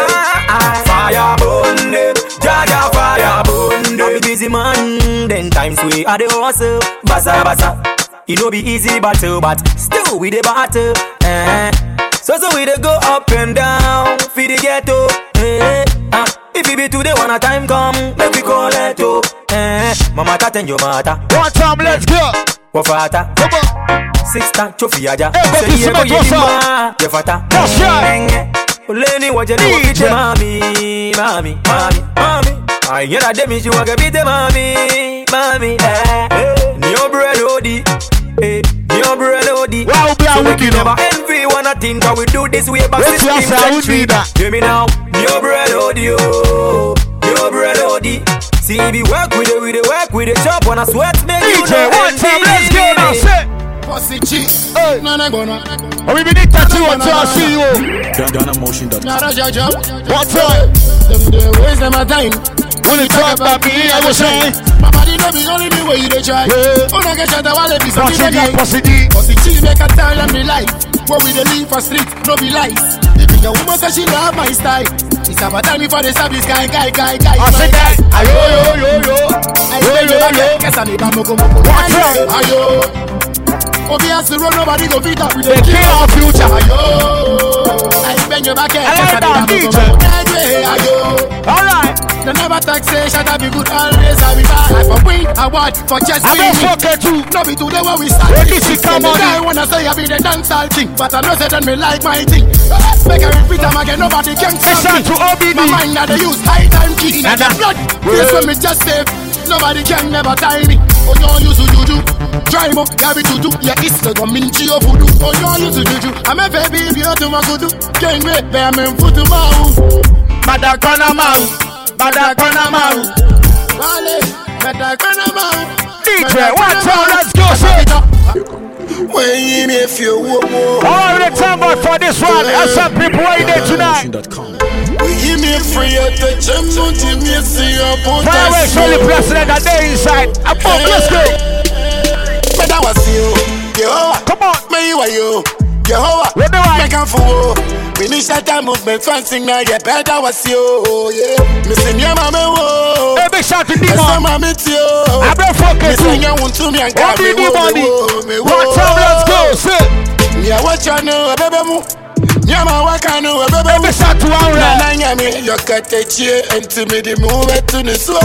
fire bundin, ja ja fire bundin. I'm a busy man, then times we are the hustle, basa basa. It no be easy battle, but still we the battle. Eh. So so we dey go up and down, feed the ghetto. Eh, ah, if it be today, when a time come, make we call it oh. Eh, mama tat and your mata. One time, let's go. Wafata, come on. Sister, chofi aja. Hey, go to Cement, what's up? Yefata. That's right. Oleni wajeni wakite mami, mami, mami, mami. I hear that demi she waka bite mami, mami. Eh, eh, new bread odi, eh. Your brother Odi. Wow, be a wicked never envy one a think how we do this way back sixteenth century. Hear me now. Your brother Odi, oh. Your brother Odi. See me work with it, with it, work with it. Chop when I sweat, make you know. One time, let's go now. Say. Pussy cheek. Hey, Nana gonna. We be need to do what you see you. Donna motion dot com. Nana jaja. What time? Them they waste them a time. When you talk about me, I will say. My body no be only me where you dey try. Oh, no get shot a wall if it's a Pussy pussy D, pussy cheese make a tell them the life. Where we dey live for street, no be lies. If your woman say she love my style, it's about time for the service guy, guy, guy, guy. I say that. Ayo, yo, yo, yo. Ayo, yo, yo. Guess I need a moko moko. Ayo. the road, nobody go beat up with the king of future. I bend your back I like that D J. Alright. They never talk say shut up be good always I be bad. I for win, I watch for just I don't fuck it too. No be today when we start. When this is come on. I wanna say I be the dancehall thing, but I know say that me like my thing. Make a repeat time again, nobody can stop me. To O B D. My mind that they use high time key in the blood. This when me just save. Nobody can never tie me. Oh no, you to juju. Try mo, ya be to do. Yeah, it's like a minchi of voodoo. Oh no, you to juju. I'm a baby, if you to my kudu. Can't wait, bear me foot to mau. Madakana mau. Madakana mau. Vale, Madakana mau. D J, watch out, let's go, shit. When you feel whoa. All the time out for this one. And some people waiting there tonight. Give me free at the gym, don't give me a see your point. Fire away, show the president that day inside. I'm up, let's go. But that was you. Yo, come on. Me, you are you. Yo, what do I? Make a fool. Finish that time movement, fancy now, yeah, better was you. Yeah, missing your mama. Whoa. Hey, big shout to Demon. I'm a you. I'm a fucking missing your one to me and got me. What time, let's go, sit. Yeah, what you know, baby. Nyama wakano webebe Ebesatu aure Nana nyami yokateche Enti di muwe tuniso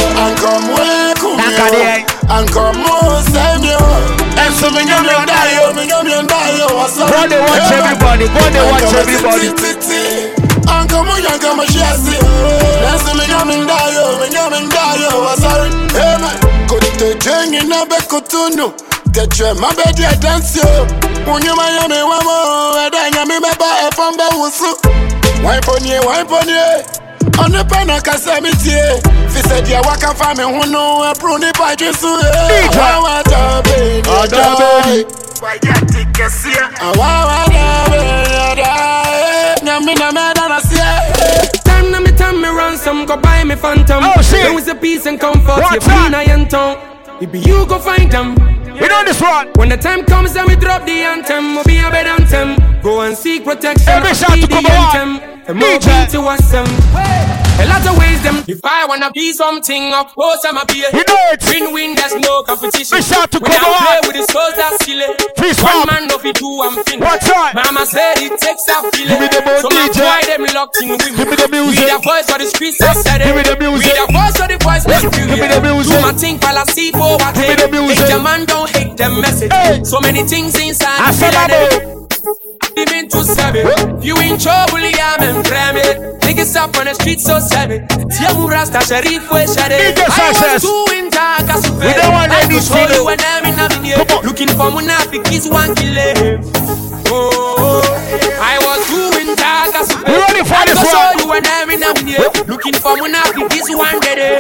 Ankomwe kumyo Ankomo semyo Enso minyami ndayo Minyami ndayo Go they watch everybody Go they watch everybody Ankomo yankama shiasi Enso minyami ndayo Minyami ndayo Wasari Hey man Kote jengi nabe kutunu Tetre mabedi ya dance yo Unyuma yame wamo Eda nyami meba efambe usu Waiponiye, waiponiye One pena kasamitie Fise dia waka fame hunu Epruni pa jisu Awawa tabe Adabe Wajati kesia Awawa tabe Adabe Nyami na meda na siye Time na me time me ransom Go buy me phantom Oh shit There was a peace and comfort What's You feel I ain't tongue It be you go find them. We know this one. When the time comes and we drop the anthem, we'll be a better anthem. Go and seek protection. Every shot to the come anthem. And more beat to us them. A lot of ways them. If I wanna be something, of course I'ma be a hit. Win win, there's no competition. We shot to when come I play on. with the souls that skill it. Please One stop. man no fit do I'm finished. What's up? Mama said it takes a feeling. Give me the So D J. why them locked in with Give me the music. We the voice for the streets yesterday. Give me the music. We the voice for the voice for the Give me the music. Do my thing while I see for what Give me the music. If your man don't hate them message. Hey. So many things inside. I said Living too savage. You in trouble, yeah, I'm frame Niggas up on the street so savage. Tiamu Rasta Sharif we shade. I was doing dark as a we don't want any show you when I'm in Avenue. Looking for Munafik is one killer. Oh, I was doing dark as a we ready for this one. show you when I'm in Avenue. Looking for Munafik is one killer.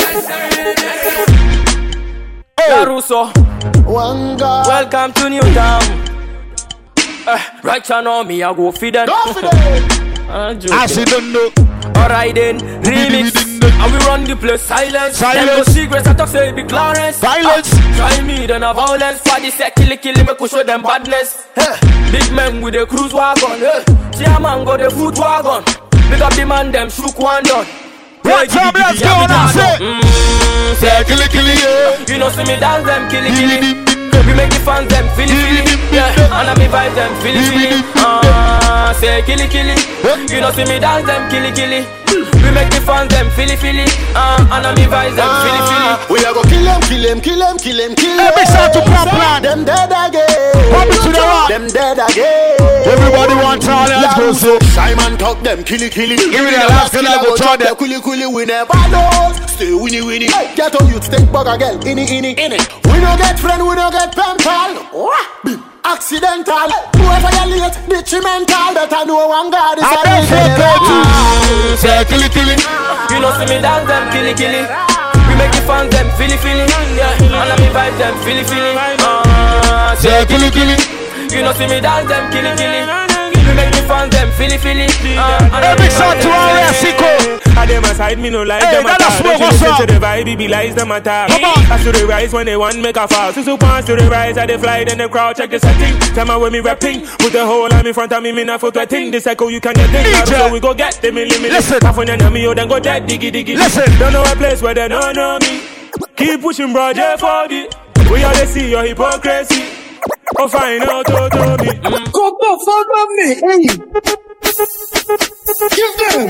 Caruso, welcome to Newtown. Uh, right now, me I go feed them. I see don't know. Alright then, remix. And we run the place silence. Silence. Them go secrets I talk say it be Clarence. Silence. Uh, try me then a violence. Party say kill it, kill it, make we show them badness. Hey. Big men with the cruise wagon. Hey. See a man go the foot wagon. Pick up the man them shook one done. What time let's go now, say. Mmm, say kill it, kill it, yeah. You know see me dance them, kill it, kill it. We make the fans them feel it, feel it, yeah. And I me vibe them feel it, feel it. Ah, say kill it, kill it. You know see me dance them, kill it, kill it. We make the fans them feel it, feel it. Ah, and I me vibe them feel it, feel it. We are go kill them, kill them, kill them, kill them, kill them. Every shot to pop plan. Them dead again. Pop it to the rock. Them dead again. Everybody want all let's go so. Simon talk them, kill it, kill it. Give me the last kill I go try them. Kuli kuli we never know. Stay winnie winnie. Get on you, take bug again. Inni inni inni. We no get friend, we no get pen pal. Accidental. Whoever you late, detrimental. Better know one God is a real. Say kill it, kill it. You know see me dance them, kill it, kill it. We make the fans them feel it, feel it. Yeah, and I me vibe them feel it, feel it. Ah, say kill it, kill it. You know see me dance them, kill it, kill it. We make the fans them feel it, feel it. Every shot to our Mexico. I them aside, me no like hey, them attack. Smoke, what's up? To the vibe, it be lies them attack. I to the rise when they want make a fall. So pants to the rise, I they fly, then the crowd check the setting. Tell me when me rapping, put the whole arm in front of me, me not for thing. This echo you can get thing. So we go get them in limit. Listen, half on your me, then go dead, diggy diggy. Listen, don't know a place where they don't know me. Keep pushing, bro, J forty. We all they see your hypocrisy. Oh, find out, oh, tell me. Go, go, fuck with me. Hey. Give them.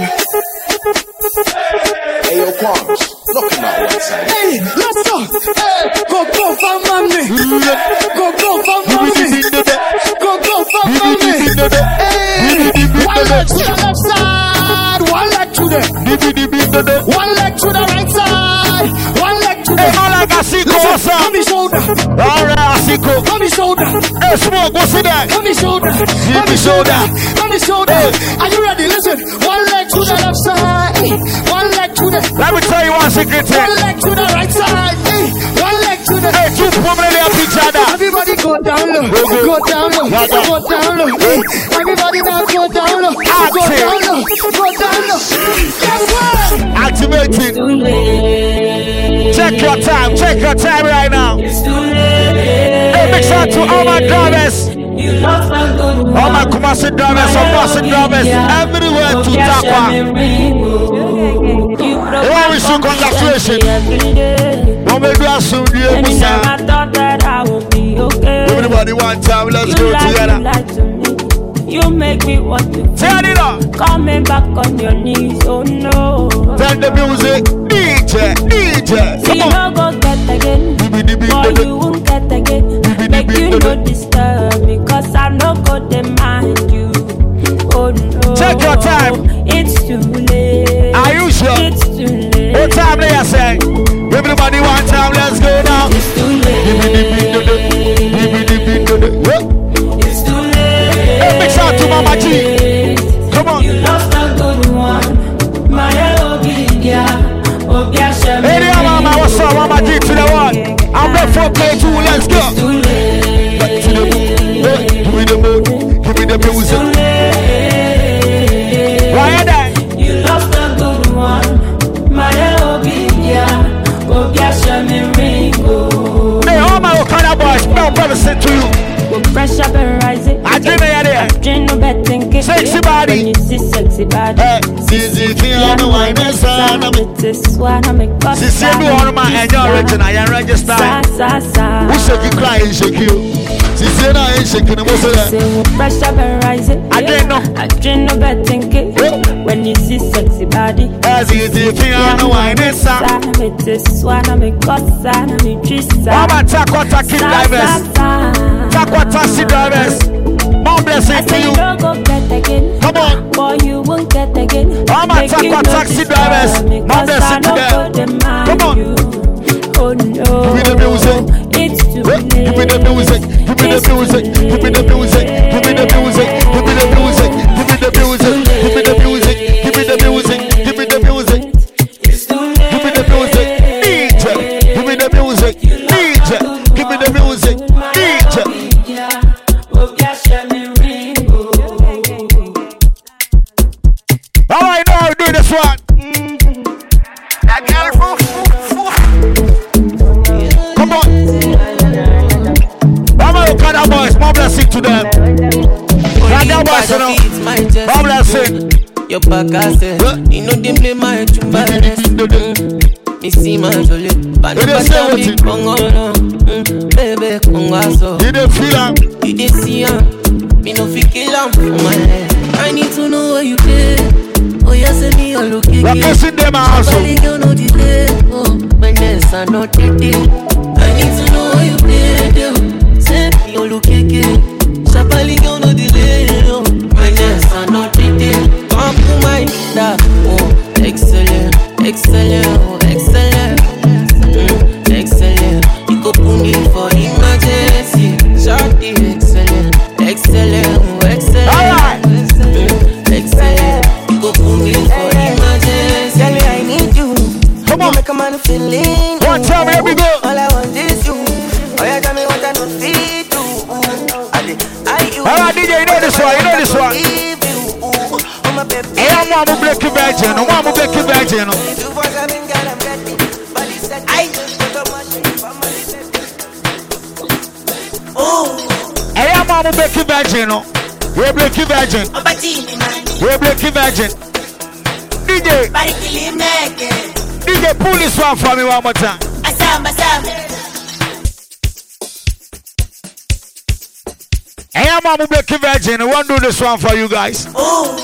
Hey, yo, Quams, look at my one side. Hey, let's go. Hey, go, go, fuck with me. Go, go, fuck with me. Go, go, fuck with me. Hey, one leg to the left side, one leg to the, one leg to the right side, one leg to the. Hey, man, like a sick what's up? Come me shoulder. All right, Asiko. Come me shoulder. Hey, smoke, what's it that? Come me shoulder. Come me shoulder. Come me shoulder. Are you ready? Listen. One leg to the left side. One leg to the. Let me tell you one secret here. One leg to the right side. One leg to the. Hey, two women help each other. Everybody go down low. Go down low. Go down low. Everybody now go down low. Go down low. Go down low. Guess what? Activate it. Check your time. Check your time right now. Hey, mix out to all my drivers. All my Kumasi drivers, all Kumasi drivers, everywhere to Takwa. Hey, we should congratulations. When we do a soon, everybody one time, let's go together. You make me want to turn it up. Coming back on your knees, oh no. Turn the music, D J, D J. See, you no go get again, boy, you won't get again. Make you no disturb me, cause I no go demand you. Oh no. Check your time. It's too late. Are you sure? It's too late. What time do you say? Everybody one time, let's go now. It's too late. It's too late. Hey, mix out to Mama G. Come on. You lost a good one. My Obia. Obia Shami. Hey, there, Mama. What's up, Mama G to the one? I'm ready for play two. Let's go. Back to the mood. Give me the mood. Give me the music. Why are they? You lost a good one. My Obia. Obia Shami Ringo. Hey, all my Okada boys, no brother sent to you. Pressure been rising. I dream of you there. Dream no better thinking. Sexy body. When you see sexy body. Hey, Sissy, feel on the wine and son of it. This one I make us. Sissy, you know one man and you're original. You're registered. Who shake you cry and shake you? Sissy, I ain't shaking the most of that. Pressure been rising. I dream no. I dream no better thinking. When you see sexy body. Sissy, feel on the wine and son. This one I make us. I'm a trista. Mama, take what I keep divers. Take what I see drivers. More blessing to you. Come on. Boy, you won't get again. Mama, take what taxi drivers. More blessing to them. Come on. Oh no. Give me the music. It's too late. Give me the music. Give me the music. Give me the music. Give me the music. Give me the music. Give me the music. Give me the music. Give me the music. Give me the music. Give me the music. D J. Give me the music. D J. Give me the music. D J. All right, now we do this one. That girl, come on. Mama, look at that boys. More blessing to them. Like that boys, you know. More blessing. Your back, I said, you know, they play my chumba. You see my jolly, but you don't say what you Congo, baby, Congo, so you don't feel am, you didn't see am, me no fit kill am for my head. I need to know where you did. Oh, yes, send me all looking. We're kissing them also. You know the day. Oh, my nest are not the day. I need to know where you did. Send me all looking. Shabali, you know the day. Oh, my nest are not the day. Come to my da. Oh, excellent, excellent, oh, excellent, mm, excellent. You go put me for emergency. Shorty, excellent, excellent, oh, excellent. All right. Mm, excellent. You go put me for emergency. Tell me I need you. Come on. You make a man feeling. One time, here we go. All I want is you. Oh, yeah, tell me what I don't feel to. All right, D J, you know this one, you know this one. Hey, I'm one who break your virgin, I'm one who break your virgin. Hey, I'm one who break your virgin. You break your virgin. You break your virgin. D J, D J, pull this one for me one more time. Hey, I'm a Blacky Virgin. I want to do this one for you guys. Oh.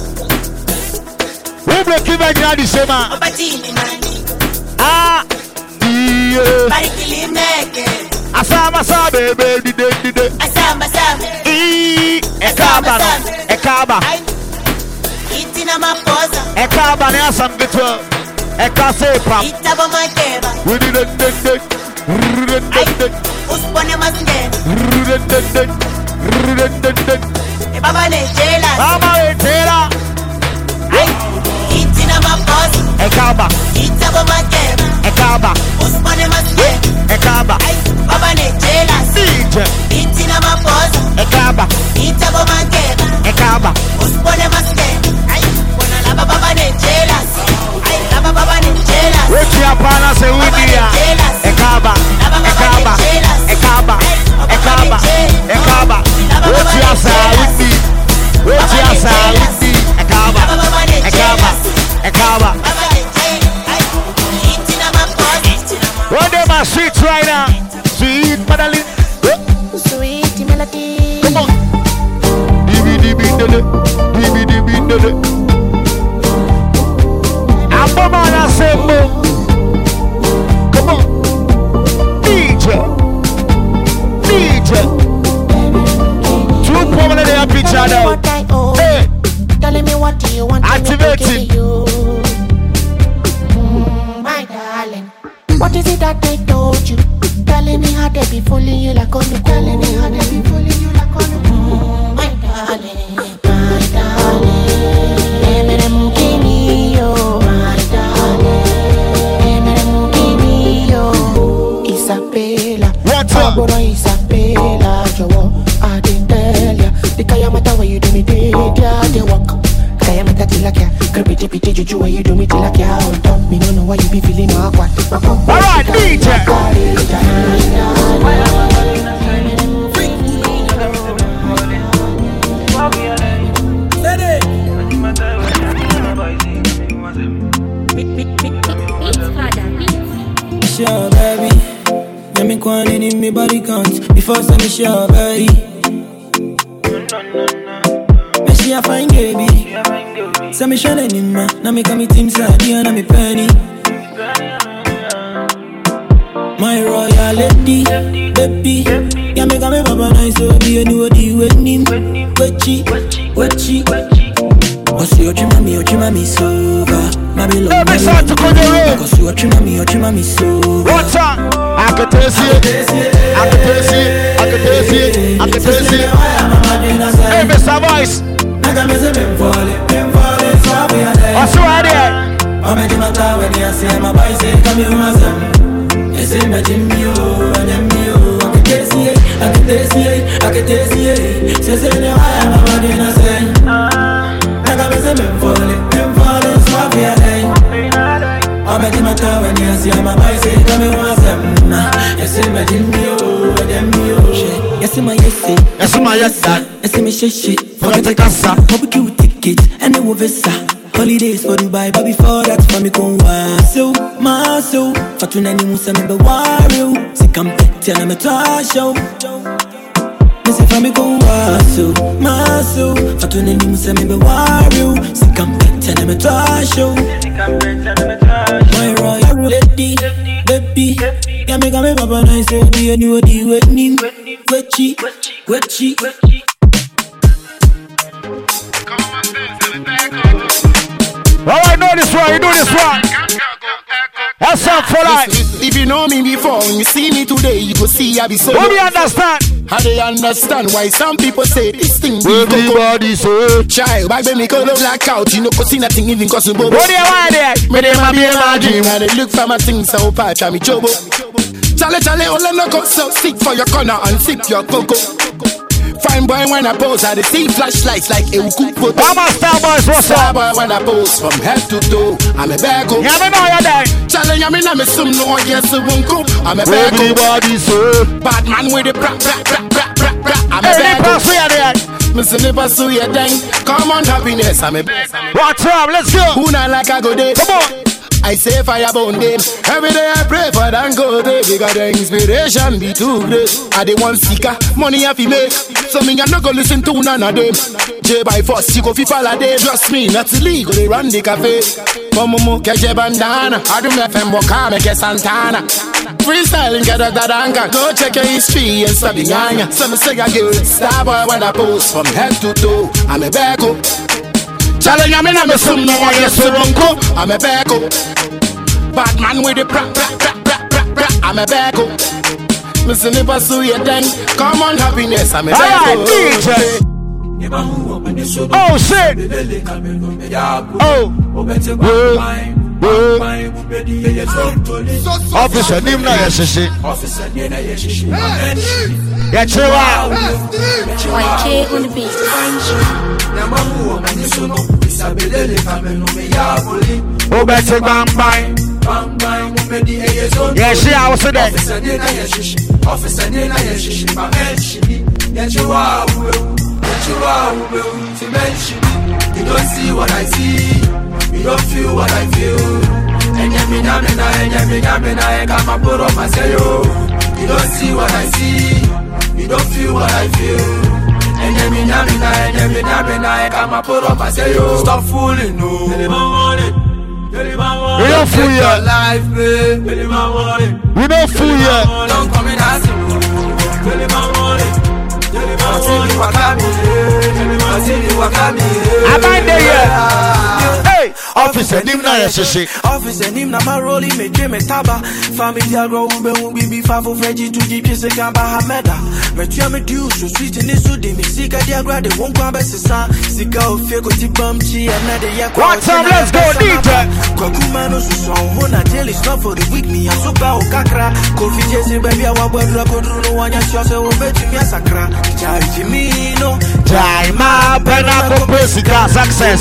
Who Blacky Virgin are the same man? Ah. Yeah. Asama sa baby di de di de. Asama sa. E ekaba no. Ekaba. Itina maposa. Ekaba ne asam beto. Ekase pam. Itaba makeba. We di de de de. Uspone masnge. E baba le jela. Baba le jela. Ay. Itina maposa. Ekaba. Itaba makeba. Ekaba. Uspone masnge. Ekaba. Ay. Baba le jela. Sije. Itina maposa. Ekaba. Itaba makeba. Ekaba. Uspone masnge. Ay. Bona la baba le jela. Ay. La baba le jela. Wechi apana se udia. Ekaba. Ekaba. Ekaba. Ekaba. Ekaba. Wechi asa udia. Wechi asa udia. Ekaba. Ekaba. Ekaba. What am I sweet right now? Sweet Madeline. Sweet melody. Come on. Dibi dibi dele. Dibi dibi dele. I'm a sembo. Come on. D J. D J. Two women they have each other. Hey. Telling me what do you want? Activating. Mm, my darling. What is it that they told you? Telling me how they be fooling you like on the telling me how they be fooling you like on the mm, my darling, my darling. Emere mukini yo, my darling. Emere mukini yo. Isabella, what's up? Aboro Isabella, Jowo, I didn't tell ya. The kayamata where you do me did ya, they walk. Kayamata tilakya, creepy pity juju where you do me tilakya. On top, me no know why you be feeling awkward. Alright, D J. Sure, baby. Let me go on in my body count before send me sure, baby. Me she a fine baby. Send me shining in my. Now me come me team side, you and me penny. My royal lady, baby. Yeah, me come me papa nice, so be anybody with him. Wechi, wechi, what's your dream, mommy? Your dream, mommy, so my beloved. Every side to go the road. What's your dream, mommy? Your dream, mommy, so what's up? I can taste it. I can taste it. I can taste it. I can taste it. Hey, Mister Voice. What's right there? I'm a dimata when you say my boy say come here, my you say my Jimmy, oh, and me, oh. I can taste it, I can taste it, I can taste it. Say say no, I am a man in a say. I got me say me falling, me falling, so I feel like I'm a dimata when you say my boy say come here, my you say my Jimmy, oh, and me, oh. Yes, my yes, yes, my yes, yes, my shit. Forget the casa, barbecue tickets, and the visa. Holidays for Dubai, but before that, for me come so my so. Fatuna ni musa me be worry. Si kampe, tia na me show. Me say for me come so my so. Fatuna ni musa me be worry. Si kampe, tia na me show. My royal lady, baby. Yeah, me come papa nice, so be anybody with me. Wechi, wechi, wechi. Alright, know this one, you do this one. That's up for life. If you know me before, when you see me today, you go see I be so. Let me understand. How they understand why some people say this thing be everybody say. Child, back then me call up blackout. You know, cause see nothing even cause you bobo. What do you want there? Me dem a be a dream, and they look for my things so patch me chobo. Chale chale, all no go so sick for your corner and sip your cocoa. Fine boy when I pose, I dey see flashlights like a kupo. I'm a star boy, what's up? Star boy when I pose from head to toe, I'm a bag of. Yeah, me know you're there. Challenge me, I'm a sum no yes, I won't go. I'm a bag of. Everybody say. Bad man with the bra bra bra bra bra bra. I'm a bag of. Hey, Mister Never so you dang. Come on, happiness, I'm a bag. What's up? Let's go. Who not like I go there? Come on. I say fire burn them. Every day I pray for them go there because the inspiration be too great. I dey one seeker, money I fi make. So me I no go listen to none of them. J by force, you go fi follow them. Trust me, not illegal, they run the cafe. Momo keje bandana, I do me fem boka me ke Santana. Freestyling get a dadanka. Go check your history and study ganya. Some say I give star boy when I post from head to toe. I'm a back up. Challenge me na me sum no one yes so runko. I'm a back up. Bad man with the pra pra pra pra pra pra. I'm a back up. Listen if I see you then come on happiness. I'm a back up. Oh shit. Oh. Officer nim na yeshishi. Yeah, chill out. White kid on the beat. Oh, better bang bang. Yeah, she I was there. You don't see what I see. You don't feel what I feel. And you mean I'm in a, and you mean I'm in a, I got my put on my say yo. You don't see what I see. You don't feel what I feel. And you mean I'm in a, and you mean I'm in a, I got my put on my say yo. Stop fooling, no. We don't fool yet. We don't fool yet. Don't come in as you. I'm not there yet. Hey, officer, nim na yeshishi. Officer, nim na my rolling me dream me taba. Family agro ube ube be favo veggie to G P S kamba hameda. Me tia me do so sweet in this so de me sika dia gra de won kwa best san. Sika o fe ko ti bum chi and na de ya kwa. What time? Let's go, D J. Kwakuma no so so hona daily stuff for the week me asuka o kakra. Kofi jesi baby awa bwadra kodru no wanya sho se wo beti mi asakra. Charity me no. Jai ma bena ko pesika success.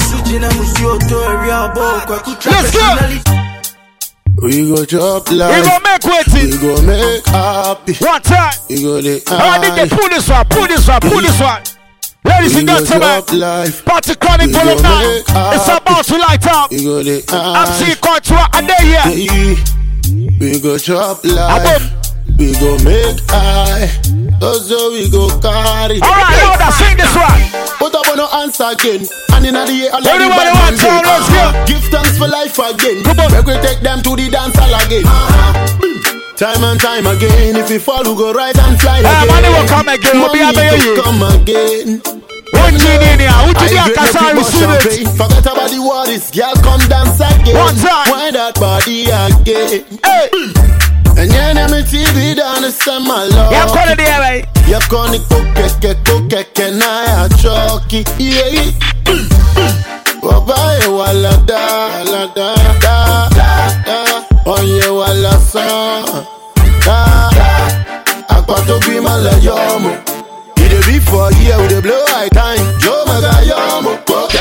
Let's go. We go chop life. We go make waiting. We go make happy. One time. We go the I need to pull this one, pull this one, pull this one. Ladies and gentlemen, Party Chronic Volume nine. It's about to light up. We go the I'm seeing Contour and they here. We go chop life. We go make high. Also we go carry. Alright, now that sing this one. Put up on no answer again. And in the year, I'll let everybody want to let's go. Give thanks for life again. Come on, we take them to the dance hall again. Uh-huh. Time and time again. If we fall, we go right and fly again. Hey, money will come again. Money will come again. One G in here. Who did you Kasari receive it? Forget about the worries. Girl, come dance again. One time. Why that body again? Hey. And you know me T V down the summer love. Yeah, call it there, right? You call it coke, coke, coke, and I a chalky. Yeah. Wabaye wala da, wala da, da, da. Onye wala son, da. Akwato bi malayomo. You dey be for here with the blow high time. Joe magayomo, coke,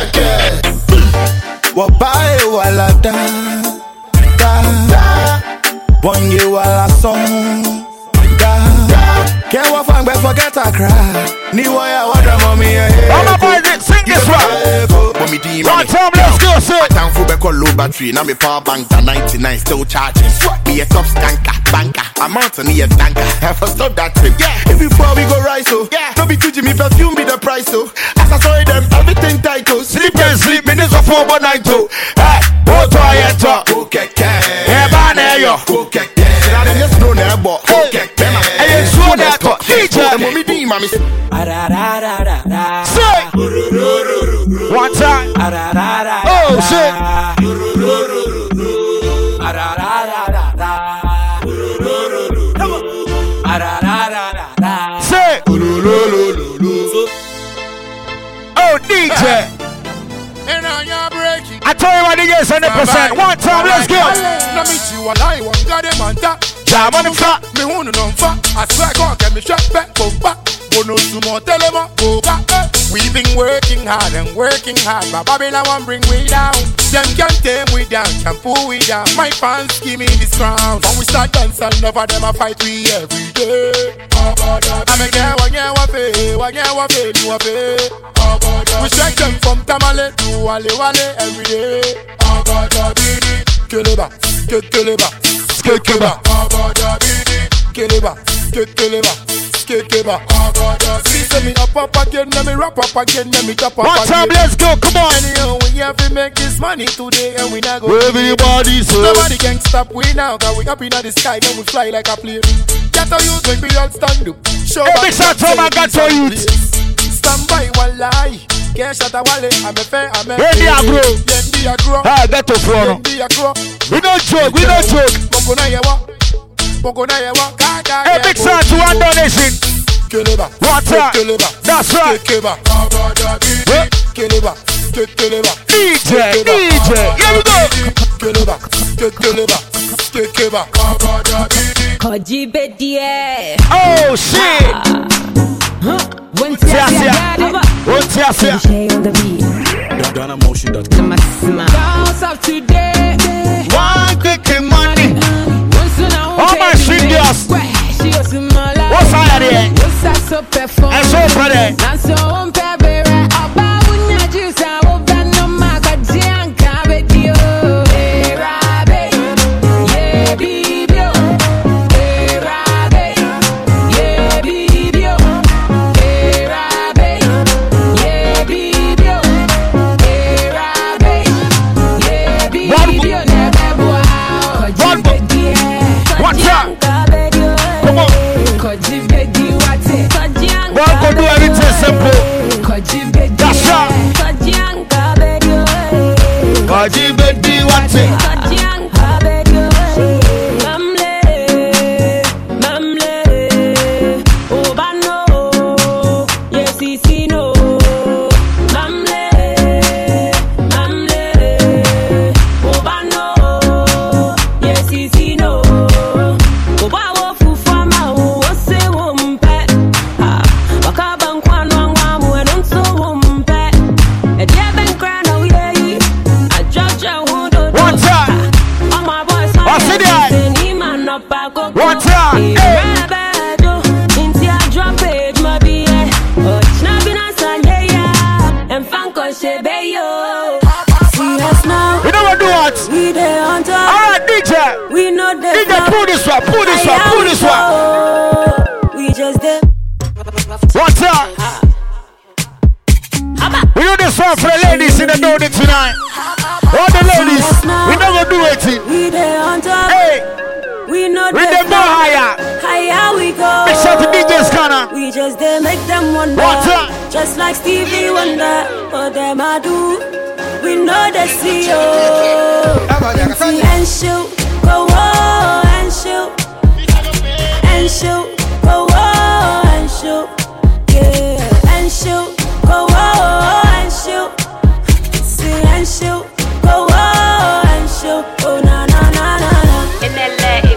wabaye wala da, da, da. Bonge wala song da. Can't walk and forget a cry. Ni waya wada mommy yeah. All my boys, sing this one. One time, let's go, sir. I can't full back on low battery. Now me power bank to ninety-nine still charging. Be a top skanker, banker. I'm out on the tanker. Have to stop that trip. Yeah. If you fall, we go rise so. Yeah. Don't be too Jimmy perfume be the price so. As I saw them, everything tight so. Sleep and sleep minutes of four but nine two. Hey, go to a talk. Okay, yeah, man, yo. Okay. I just know that, but okay, I ain't sure that. D J, mommy, D, mommy. Say one time. Oh shit. Say. Oh D J. I tell you what it is, one hundred percent. One time, let's go. Jam on the fat. Me who no fat. I swear God get me shot back, go back. Bono sumo telema, go back. We've been working hard and working hard, but Babylon won't bring we down. Them can't tame we down, can't pull we down. My fans give me this crown. When we start dancing, over them I fight we every day. I'm a girl, one year one pay, one year one pay, you a pay. We strike them from Tamale to Wale Wale every day. Keleba, Keleba, Keleba, Keleba, Keleba, Keleba. See, send me up up again, let me rap up again, let me top up again. One time, let's go, come on. Anyhow, we have to make this money today, and we not go. Everybody say. Nobody can stop we now, cause we up in the sky, and we fly like a plane. Get a youth, make me all stand up. Show every shot from I got to youth. Stand by one lie. Can't shut a wallet, I'm a fair, I'm a Yendi agro. Yendi agro. Ah, get to front. Yendi agro. We don't joke, we don't joke. Boko na yewa. Boko na yewa. A big shot to one donation. Keleba. What's up? Keleba. That's right. Keleba. Keleba. Keleba. D J, D J. Here we go. Keleba. Keleba. Keleba. Kojibe die. Oh shit. One tia One tia Ghana Motion dot com. Bounce up today. One quick money. Oh my shit, yes. What's higher there? I saw for that. One could do everything simple. That's right. Kajibedi wate. One time, hey. We never do what? Alright, D J. We know D J, pull this one, pull this one, pull this one. We just did. One time. We do this one for the ladies in the building tonight. All the ladies, we never do it. Hey. We know we them go higher. Higher we go. Big shout to D J Scanner. We just they make them wonder. Just like Stevie Wonder. For them I do. We know they see you. And shoot. Go on and shoot. And shoot. Go on and shoot. Yeah. And shoot. Go on and shoot. See and shoot. Go on and shoot. Oh na na na na na. In L A.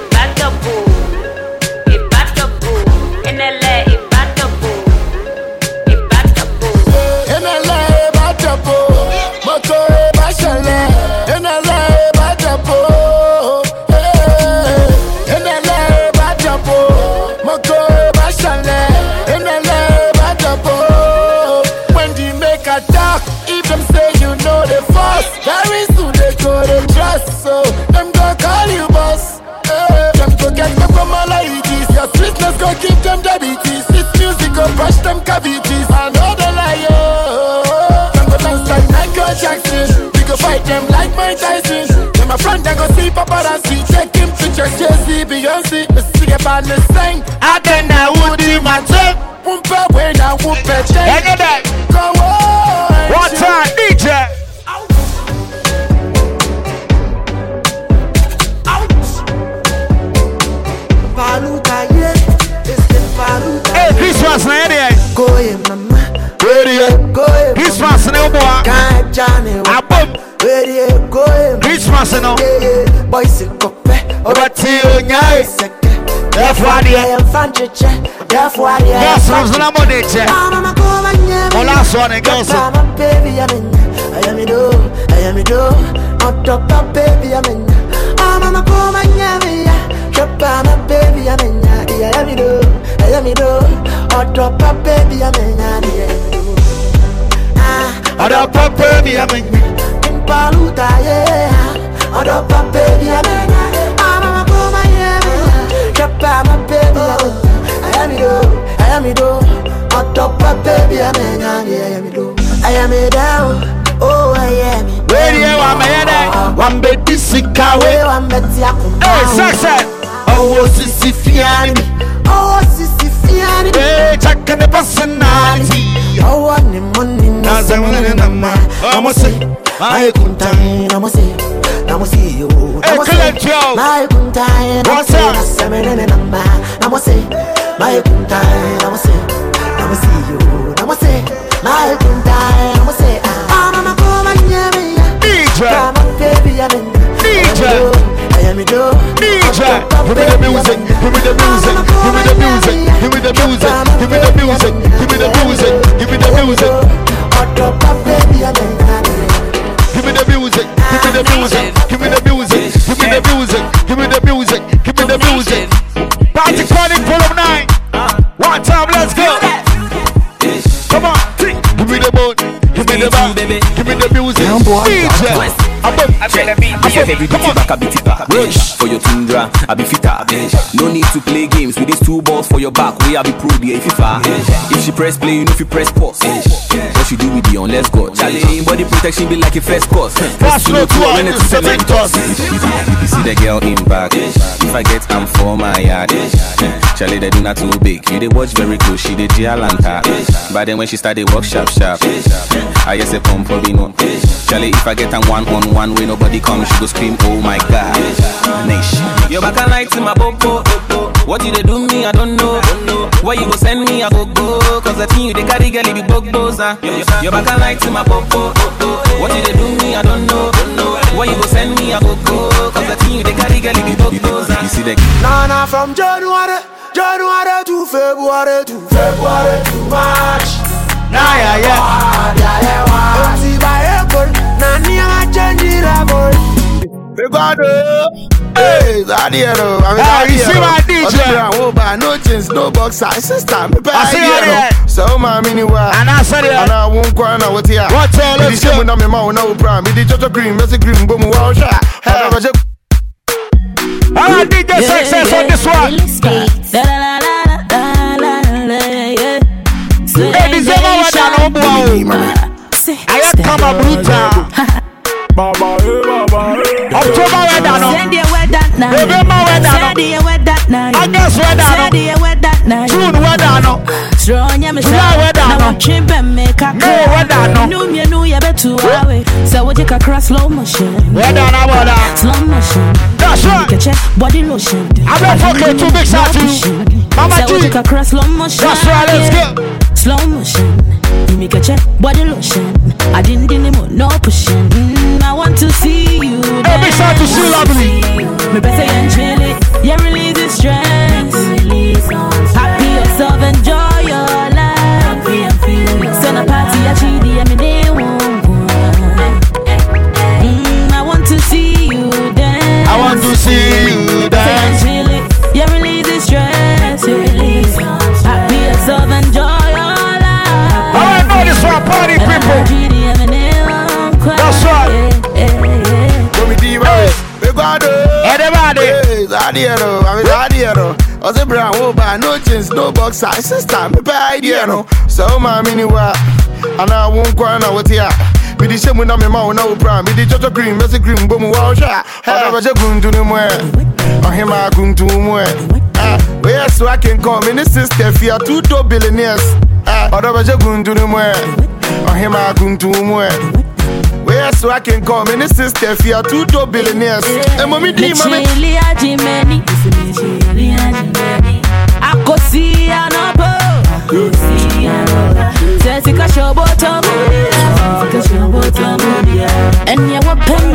Very soon they go to trust, so them go call you boss. Hey, them go get me from my ladies. Your sweetness go keep them diabetes. This music go brush them cavities. I know they lie, yo. Them go dance like Michael Jackson. We go fight them like Mike Tyson. Then my friend they go see paparazzi. Taking pictures, Jay-Z, Beyonce. Me see about the sing. I then I would do my check. Whoompa when I whoop a check. Go on. One time, D J. Hey, Christmas na area. Go in mama. Area. Go in. Christmas na ubo. Can't Johnny. Abom. Area. Go in. Christmas no. Boys kope. Obati onyai. Therefore the I am fanchiche. Therefore the yes, was na modeche. Mama go manya. Ola so na girls. Mama baby I'm in. I am do. I am do. On top of baby I'm in. Mama go manya. Mama baby I'm in. I am do. I am do. On top of baby I'm in. Ah. On top of baby I'm in. In Paluta yeah. on top of baby, I'm in. I'm a woman, yeah, drop by my baby, I am it, I am it, on top of baby, I'm in. I am it, I am it down. Oh, I am it. Where you are, man? One bed, this sick away. Hey, success. Oh, Sissy Fiani. Oh, Sissy Fiani. Hey, check the personality. Oh, one the money. I must say, my contain. I must say, I must see you. Hey, collect yo. My contain. What's up? I must say, my contain. I must say, I must see you. I must say, my contain. I must say, I'm a woman, yeah, D J. I'm a baby, I'm in. D J. I am it, D J. Give me the music, give me the music, give me the music, give me the music, give me the music, give me the music, give me the music. Give me the music, give me the music, give me the music, give me the music, give me the music, give me the music. Party Chronic Volume nine. One time, let's go. Come on, give me the bone, give me the back, give me the music. D J. I feel a beat, I feel it back, I beat it back. For your tundra, I be fitter. No need to play games with these two balls for your back. We I be pro the if you far. If she press play, you know if you press pause. What she do with the on, let's go. Charlie, body protection be like a first course. First no two, I need to cement toss. You see the girl in back. If I get am for my yard. Charlie, they do not too big. You they watch very close, she the Gialanta. But then when she start, they walk sharp, sharp. I just say pump for me no. Charlie, if I get am one on one way nobody comes, she go scream, oh my god. Nation. You're back and light in my bobo. What did they do me? I don't know. Why you go send me? I go go. Cause the thing you they carry girl, it be bogos. You're back and light in my bobo. What did they do me? I don't know. Why you go send me? I go go. Cause the thing you they carry girl, it be bogos. You see the Nah, nah, from January, January to February to February to March. Nah, yeah, yeah. Yeah, yeah, see by April, nah, never change it up. Hey, Zadiero, I'm Zadiero. You see my D J? Oh, but no jeans, no boxer, sister, me I see you. So my mini wa, and I said it. And I won't cry now. What here? What tell? Let's go. Me mouth no prime. Me the Jojo green, Messi green, boom, wow, shot. All right, D J Success on this one. Hey, this is our channel, boy. I am come a brutal. October weather no. Send you weather now. November weather no. Send you weather now. August weather no. Send you weather now. June weather no. Strong ya me July weather no. Chimpe me ka. May weather no. Nu me nu ya betu awe. So we take a cross slow motion. Weather no weather. Slow motion. That's right. Check body lotion. I bet okay two big shots to you. Mama G. So we take a cross slow motion. That's right. Let's go. Slow motion. You make a check body lotion. I didn't do no pushing. Mm, I want to see you. Hey, big shout to see lovely. Me better and chill it. Yeah, release the stress. Happy yourself, enjoy your life. Send a party, I cheat the M D. Mm, I want to see you dance. I want to see you dance. Chill it. Yeah, release the stress. Happy yourself, enjoy your life. I know this one, party people. That's right. Everybody. Zadiero, I'm Zadiero. I say brown, oh, but no jeans, no boxer, sister, me pay idea no. So my mini wa, and I won't cry now with ya. Me the same when I'm in my no prime. Me the Jojo green, Messi green, boom, wow, shot. I never just going to the more. I hear my going to more. Ah, where so I can come in the sister, fear two two billionaires. Ah, I never just going to the more. I hear my going to more. Where so I can come in the sister, fear two two billionaires. And mommy, D, mommy. I go see an apple. Take a show bottom. And you want pen.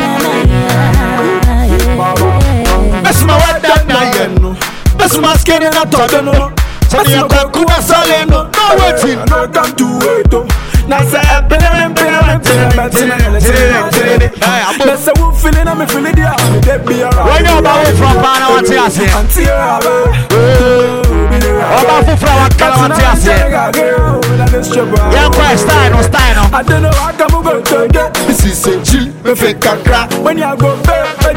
That's my word that now. That's my skin and I thought no. So you can cook a salad. No waiting. No come to wait. Now say I'm feeling, feeling, feeling, feeling. Let's say we're feeling, I'm feeling the army. They be around. When you're about from Pana, what's your say? Until you're about to from Pana, what's your say? You're quite style, no style, no. I don't know how come we go to get. This is a chill, we fake a crack. When you go back,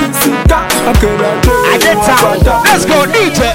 I get time. Let's go, D J.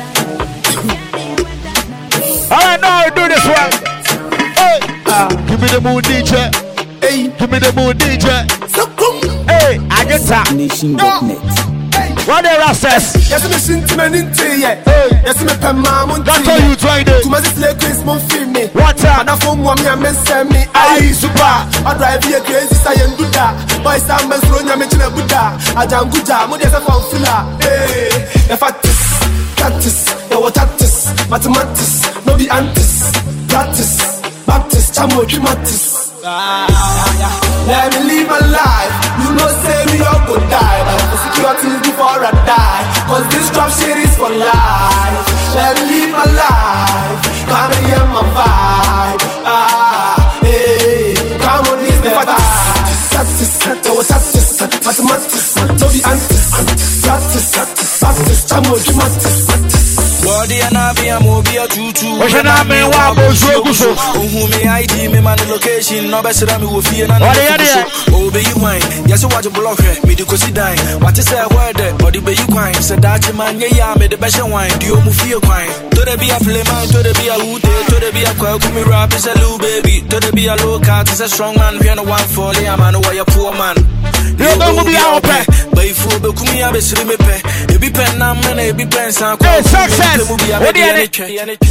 Alright, now we do this one. Hey, uh, give me the mood, D J. Hey, give me the mood, D J. Hey, I get time. Nation dot net. What the rastas? Yes, I'm a sentiment into it. Yes, I'm a pemam. That's how you try it. To my sister, Chris, mon film me. What time? And I phone one, I'm send me. I super. I drive here, crazy, Sayan Buddha. Boys, I'm a slow, I'm a Buddha. I jam Buddha, Modia, a phone filler. Hey, if I practice, no what practice, mathematics, no be antis, practice, Baptist, Chamo, Humatis. Let me live my life. You know, say me all go die. But for security before I die. Cause this drop shit is for life. Let me live my life. Come and hear my vibe. Ah, hey, come on, this the vibe. Practice, practice, mathematics, no be antis. Practice, practice, practice, Chamo, Humatis. Body and I be a movie a tutu. What's your name? What was your name? Who me I D me man location. No better than me with fear and oh be you wine. Yes, watch a block here. Me the cozy dine. What is that word? Body be you wine. Said that man yeah me the best wine. Do you move your wine? To the be a flame man. To the be a hoot. To the be a quail. Come me rap is a little baby. To the be a low cat is a strong man. We are no one for the man. Why a poor man? You don't be out there. But if you be come here, be slim me pay. You be pen na man. You be pen sa. Success. What do you need?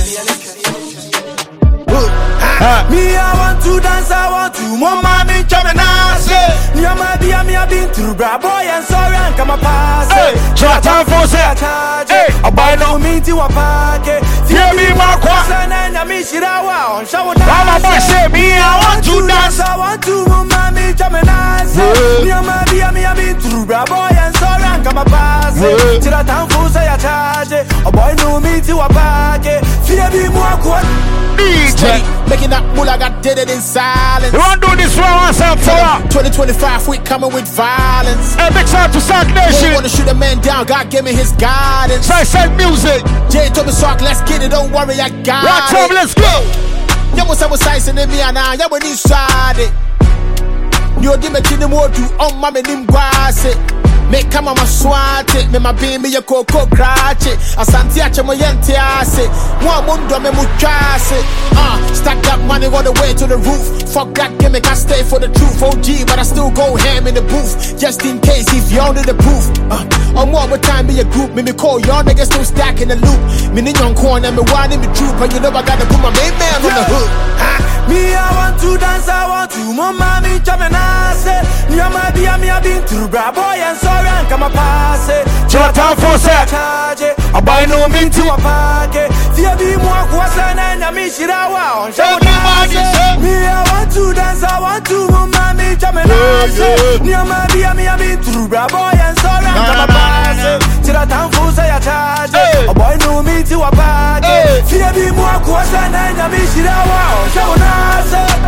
Me, I want to dance, I want to mama me chamanase. Me, I might be a me, I've been through bra boy and sorry and come a pass. Hey, Jonathan Fosse. Hey, I buy no meat to a packet. Fear me, my question, and I miss it out. Show it out. I say, me, I want to dance, I want to mama me chamanase. Me, I might be a me, I've been through bra boy and sorry and come a pass. Jonathan Fosse, I charge it. A boy no meat to a packet. Fear me, more question. D J. Making that moolah got dead in silence. You want to do this one once and for all? twenty twenty-five, we coming with violence. Hey, big shout to Sack Nation. Wanna shoot a man down, God give me his guidance. So I said music. Jay told me Sark, let's get it, don't worry, I got right, it. Tom, let's go. Yeah, what's up with Size and me and I? Yeah, when he tried it. You did me kidding more to on my name grass it. Make come on my swat it, me my baby your coco cratch it. Asante ache mo yente ase. One mundo me muchase. Ah, stack that money all the way to the roof. Fuck that gimmick, I stay for the truth. O G, but I still go ham in the booth. Just in case if y'all need the proof. Uh, on more time be a group, me me call y'all niggas still stacking the loop. Me in your corner, me one in the troop, and you know I gotta put my main man on the hook. Me, I want to dance, I want to mama me chamanase. Me, I might be a me, I've been through bra boy and sorry and come a pass it. Jonathan Fosse. I buy no meat to a packet. Fear be more question and I miss it out. Me, I want to dance, I want to mama me chamanase. Me, I might be a me, I've been through bra boy and sorry and come a pass it. Jonathan Fosse, I charge it. I buy no meat to a packet. Fear be more question and I miss it out. I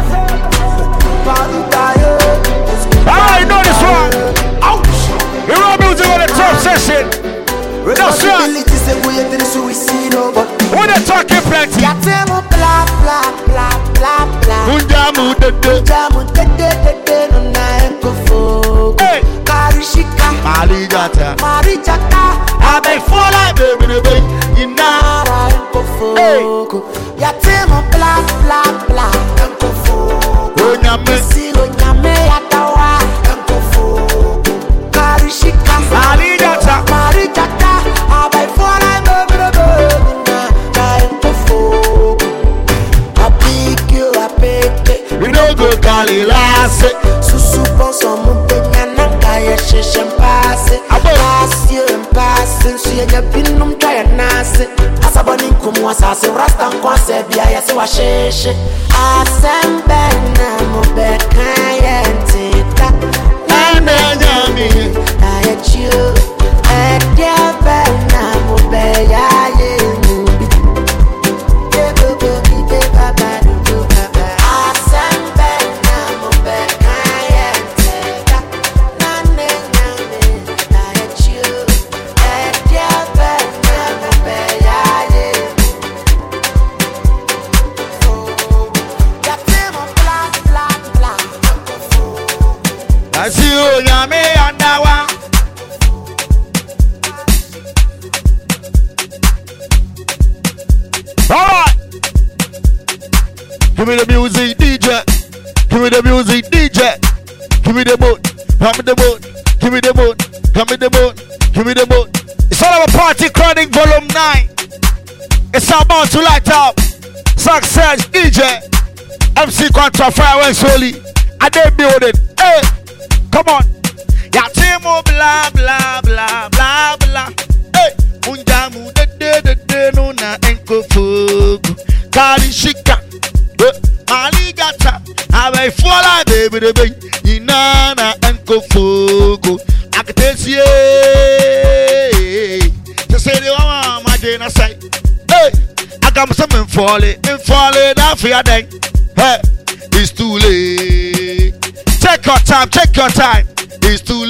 know this one. Ouch! We run music on the top session. That's right. When they talking plenty. Hey. Maligata. I may fall like baby, baby. You know. Hey. Yatemo bla bla bla Kankofo Onyame Silo nyame yatawa Kankofo Karishika Marijata Marijata Abai fora mbebe na Kankofo I pick you, I pick it We don't go Galilase Susu ponso mupenya Nankaya shisha mpase Pass you and passing Suya nyabinum kaya nase Asabani kumu asase Rasta nkwanse biya yase wa sheshe Asembe na mubeka yentita Nane nyami Aye chiu Ediebe na mube ya yenubi Debo bobi deba badu bukaba Asembe na mubeka yentita Nane nyami Aye chiu Ediebe na mube ya yenubi I see you, Yami, and now. Give me the music, D J. Give me the music, D J. Give me the boat. Give me the boat. Give me the boat. Give me the boat. Give me the boat. It's all about Party Chronic Volume nine. It's about to light up. Success, D J. M C Contra Fireworks Holy. I didn't build it. Hey, come on. Ya timo blah blah blah blah blah. Hey, unjamu de de de de no na enko fugu. Kali shika. Maligata. Abai fola baby de baby. Inana enko fugu. Akatesi. Just say the mama majena say. Hey, I got some falling, falling down for your day. Hey, it's too late. Take your time, take your time. It's too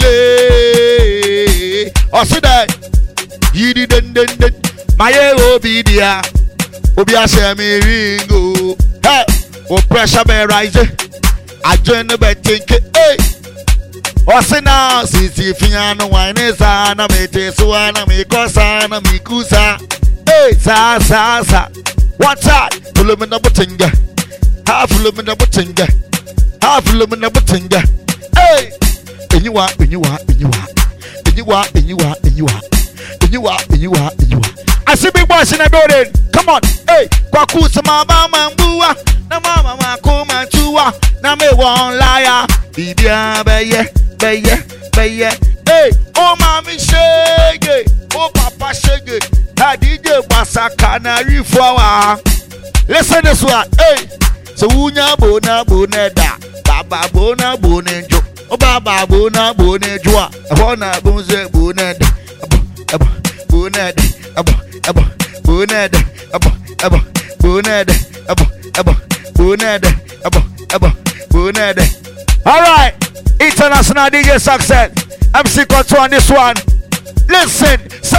late. Oh, see that? You didn't, didn't. My ego be there. Obia share me ringo. Hey, oh pressure me rise. I join the bed think it. Hey, oh see now, see see fiano wine is ana me te suana me kosana me kusa. Hey, sa sa sa. One time, pull him in the buttinga. Half of them in the buttinga. Half of them in the buttinga. Hey. And you are, and you are, and you are, and you are, and you are, and you are, and you are, and you are, and you are. I see big boys in the building. Come on, hey, Kwaku sama mama mbua, na mama makoma chua, na me one liar. Bibia beye, beye, beye. Hey, oh mami shege, oh papa shege. Ha D J Basaka na reflower. Listen this one, hey. So unya bona boneda, baba bona bonenjo. Oh baba bona bonejwa, bona bonze boned, abo boned, abo abo boned, abo abo boned, abo abo boned, abo abo boned. All right, international D J Success, M C Control on this one. Listen,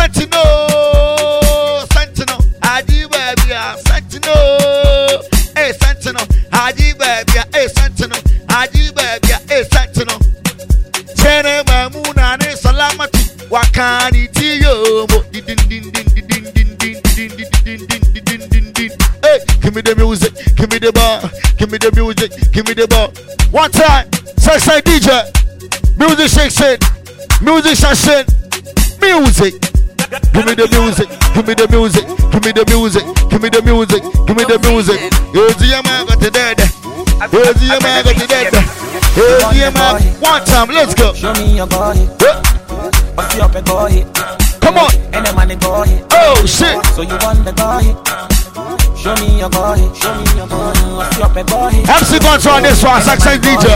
Sentinel, Sentinel, Adi baby, Sentinel, hey Sentinel, Adi baby, hey Sentinel, Adi baby, hey Sentinel. Tene mamuna ne salamati wakani tiyo mo din din din din din din din din din din din din din din. Hey, give me the music, give me the bar, give me the music, give me the bar. One time, Success D J, music section, music section, music. Give me the music, give me the music, give me the music, give me the music, give me the music. Here's the man got the dead. Here's the man got the dead. Here's the man. One time, let's go. Show me your body. What's your big boy? Come on. And the money boy. Oh shit. So you want the boy? Show me your body. Show me your body. What's your big boy? M C Control on this one, Success D J.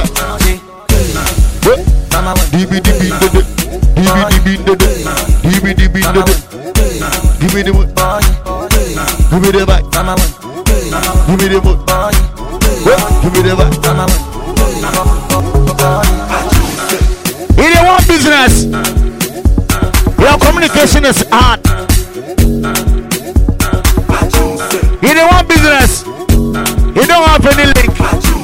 D B D B D D. D B D B D D. D B D B D D. Give me the mood. Give me the mic. Give me the mood. Give me the mic. In your one business, your communication is hard. In your one business, you don't have any link.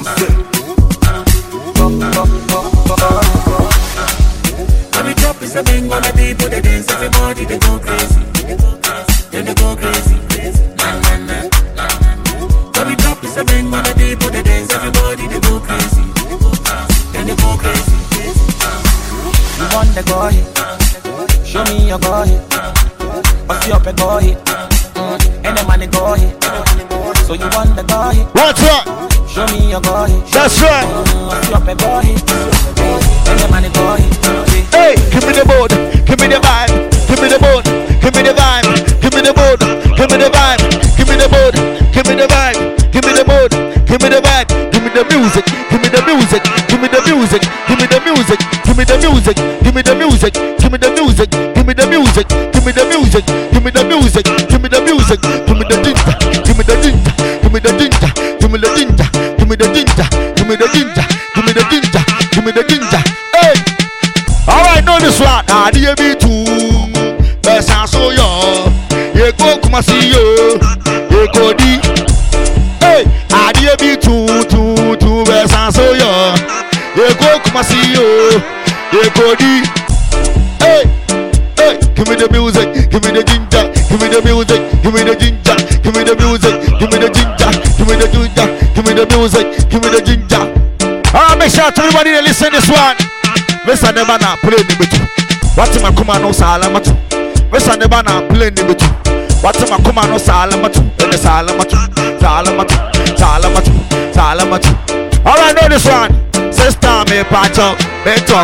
Every drop is a bang on the people, they dance, everybody they go crazy. Then they go crazy. Nah, nah, nah. Every drop is a bang on the people, they dance, everybody they go crazy. Then they go crazy. You want the boy? Show me your boy. What's your big boy? Mm. And the money boy. So you want the boy? What's up? Show me your boy. That's right. Mm. What's your big boy? And the money boy. Hey, give me the board, give me the vibe, give me the board, give me the vibe, give me the board, give me the vibe, give me the board, give me the vibe, give me the board, give me the vibe, give me the music, give me the music, give me the music, give me the music, give me the music, give me the music, give me the music, give me the music, give me the music, give me the music, give me the music, give me the ginger, give me the ginger, give me the ginger, give me the ginger, give me the ginger, give me the ginger, give me the ginger, give me the ginger. Hey. Alright, know this one. I D B two. Best I saw you. You go come and see you. You go D. Hey, I D B two, two, two. Best I saw you. You go come and see you. You go D. Hey, hey, give me the music. Give me the ginger. Give me the music. Give me the ginger. Give me the music. Give me the ginger. Give me the ginger. Give me the music, give me the ginger. Alright, make sure to everybody that listen this one. Mister never not play the bit. What's my come on no salamatu? Mister never not play the bit. What's my come on no salamatu? In the salamatu, salamatu, salamatu, salamatu. Alright, know this one. Sister me patch up, me talk.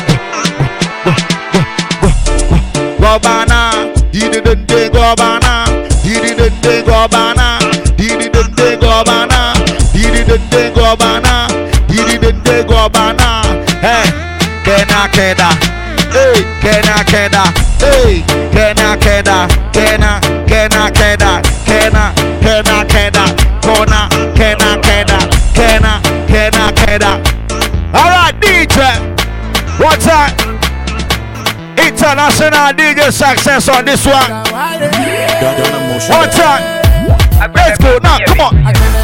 Gobana, didi dende gobana, didi dende gobana, didi dende gobana, didi dende gobana, didi dende gobana. Hey, kena keda, hey, kena keda, hey, kena keda, kena, kena keda, kena, kena keda, kona, kena keda, kena, kena keda. All right, D J, what's that? International D J success on this one. One time. Let's go now, come on.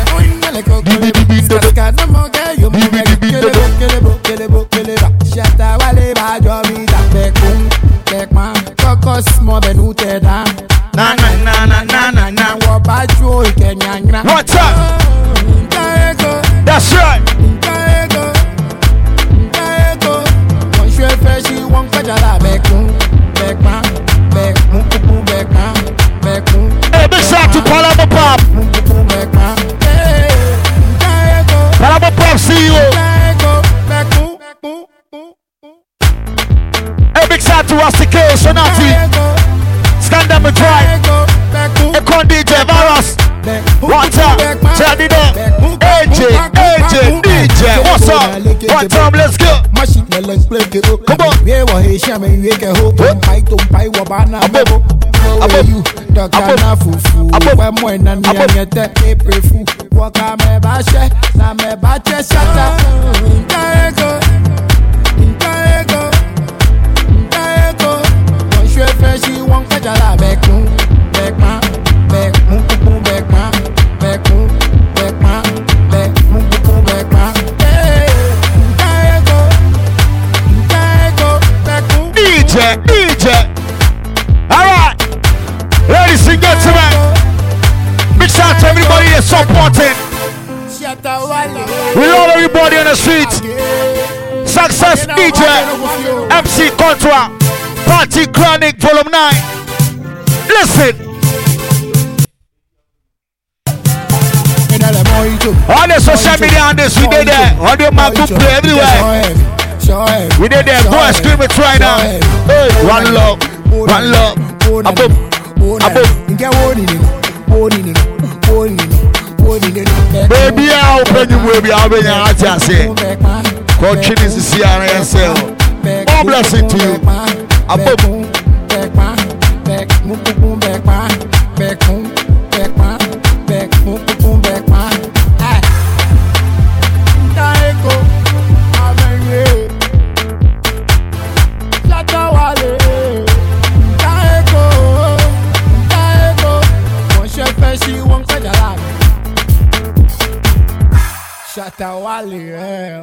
One time. That's right. Hey, big shout to Palama Pop. Palama Pop C E O. Hey, big shout to Rusty K, Sonati, Scandal Drive, Econ D J Virus. What's up? Turn it up. A J, A J, D J, what's up? One time, let's go. Come on. D J, D J. Alright, ladies and gentlemen, big shout to everybody that's supporting. We love everybody on the streets. Success D J, M C Contra, Party Chronic Volume nine. Listen. On the social media on this, we did there. On the MacBook Play everywhere. We did there. Go and scream it right now. Hey, one love, one love. Above, above. Baby, I'll open you, baby. I'll be your heart and say, continue to see our yourself. More blessing to you. Above. Shatawale,